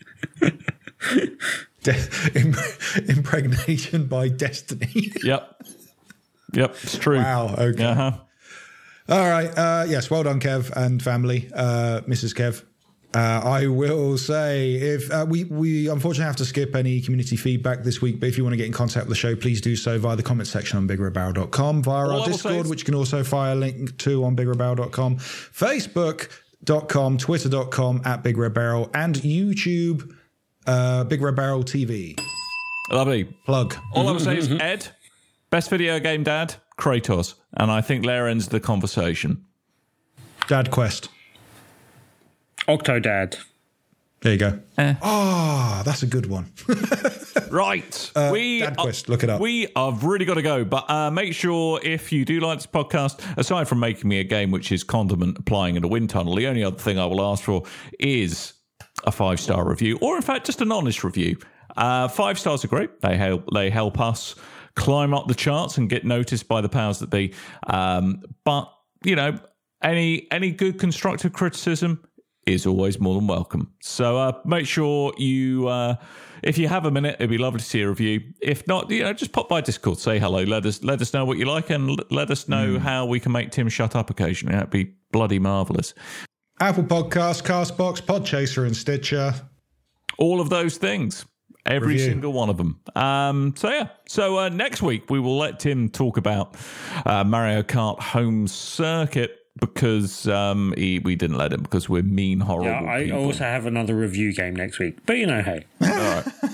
De- im- impregnation by destiny. Yep, yep, it's true. Wow. Okay. Uh huh. All right. Uh, yes. Well done, Kev and family, uh, Missus Kev. Uh, I will say if uh, we we unfortunately have to skip any community feedback this week, but if you want to get in contact with the show, please do so via the comment section on big red barrel dot com, via All I our will say Discord, is- which you can also fire a link to on big red barrel dot com, Facebook dot com, Twitter dot com at Big Red Barrel, and YouTube, uh, Big Red Barrel T V. Lovely. Plug. All I will say is Ed, best video game dad, Kratos, and I think there ends the conversation. Dad Quest. Octodad. There you go. Eh. Ah, that's a good one. Right. we Dad are- Quest, look it up. We have really got to go, but uh, make sure if you do like this podcast, aside from making me a game which is condiment applying in a wind tunnel, the only other thing I will ask for is a five star review, or in fact just an honest review. Uh, five stars are great. They help. They help us climb up the charts and get noticed by the powers that be. Um, but you know, any any good constructive criticism is always more than welcome. So uh, make sure you, uh, if you have a minute, it'd be lovely to see a review. If not, you know, just pop by Discord, say hello, let us let us know what you like, and l- let us know Mm. how we can make Tim shut up occasionally. That'd be bloody marvellous. Apple Podcasts, Castbox, Podchaser, and Stitcher. All of those things. Every Review. single one of them. Um, so, yeah. So, uh, next week, we will let Tim talk about uh, Mario Kart Home Circuit because um, he, we didn't let him because we're mean, horrible Yeah, I people. also have another review game next week. But you know, hey. All right.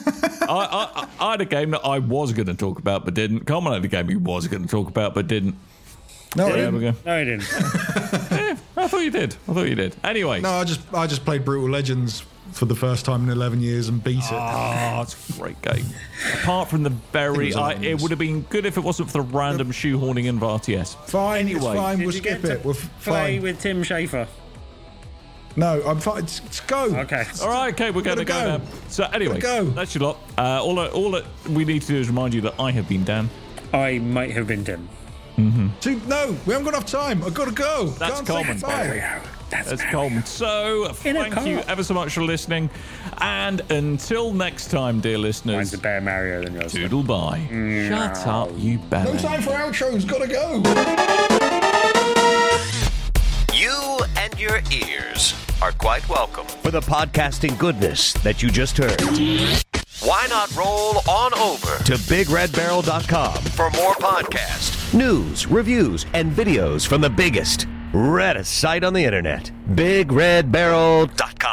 I, I, I had a game that I was going to talk about but didn't. Coleman had a game he was going to talk about but didn't. No, yeah, I didn't. We go. No, I didn't. Yeah, I thought you did. I thought you did. Anyway. No, I just I just played Brutal Legends for the first time in eleven years and beat it. Oh, it's a great game. Apart from the very... It was I, it would have been good if it wasn't for the random shoehorning in R T S. Fine, it's Anyway. fine. Did We'll you skip get to it. We're play fine. with Tim Schafer? No, I'm fine. Let's, let's go. Okay. All right, okay, we're going to Gotta go. go. now. So anyway, Gotta go. that's your lot. Uh, all, that, all that we need to do is remind you that I have been Dan. I might have been Tim. Two, no, we haven't got enough time. I've got to go. That's Can't say Coleman. goodbye. That's, That's Coleman. So In a thank you car. ever so much for listening. And until next time, dear listeners, Mine's a better Mario than yours. doodle bye. Shut up, you No belly. time for outros. Got to go. You and your ears are quite welcome for the podcasting goodness that you just heard. Why not roll on over to big red barrel dot com for more podcasts, news, reviews, and videos from the biggest, reddest site on the internet, big red barrel dot com.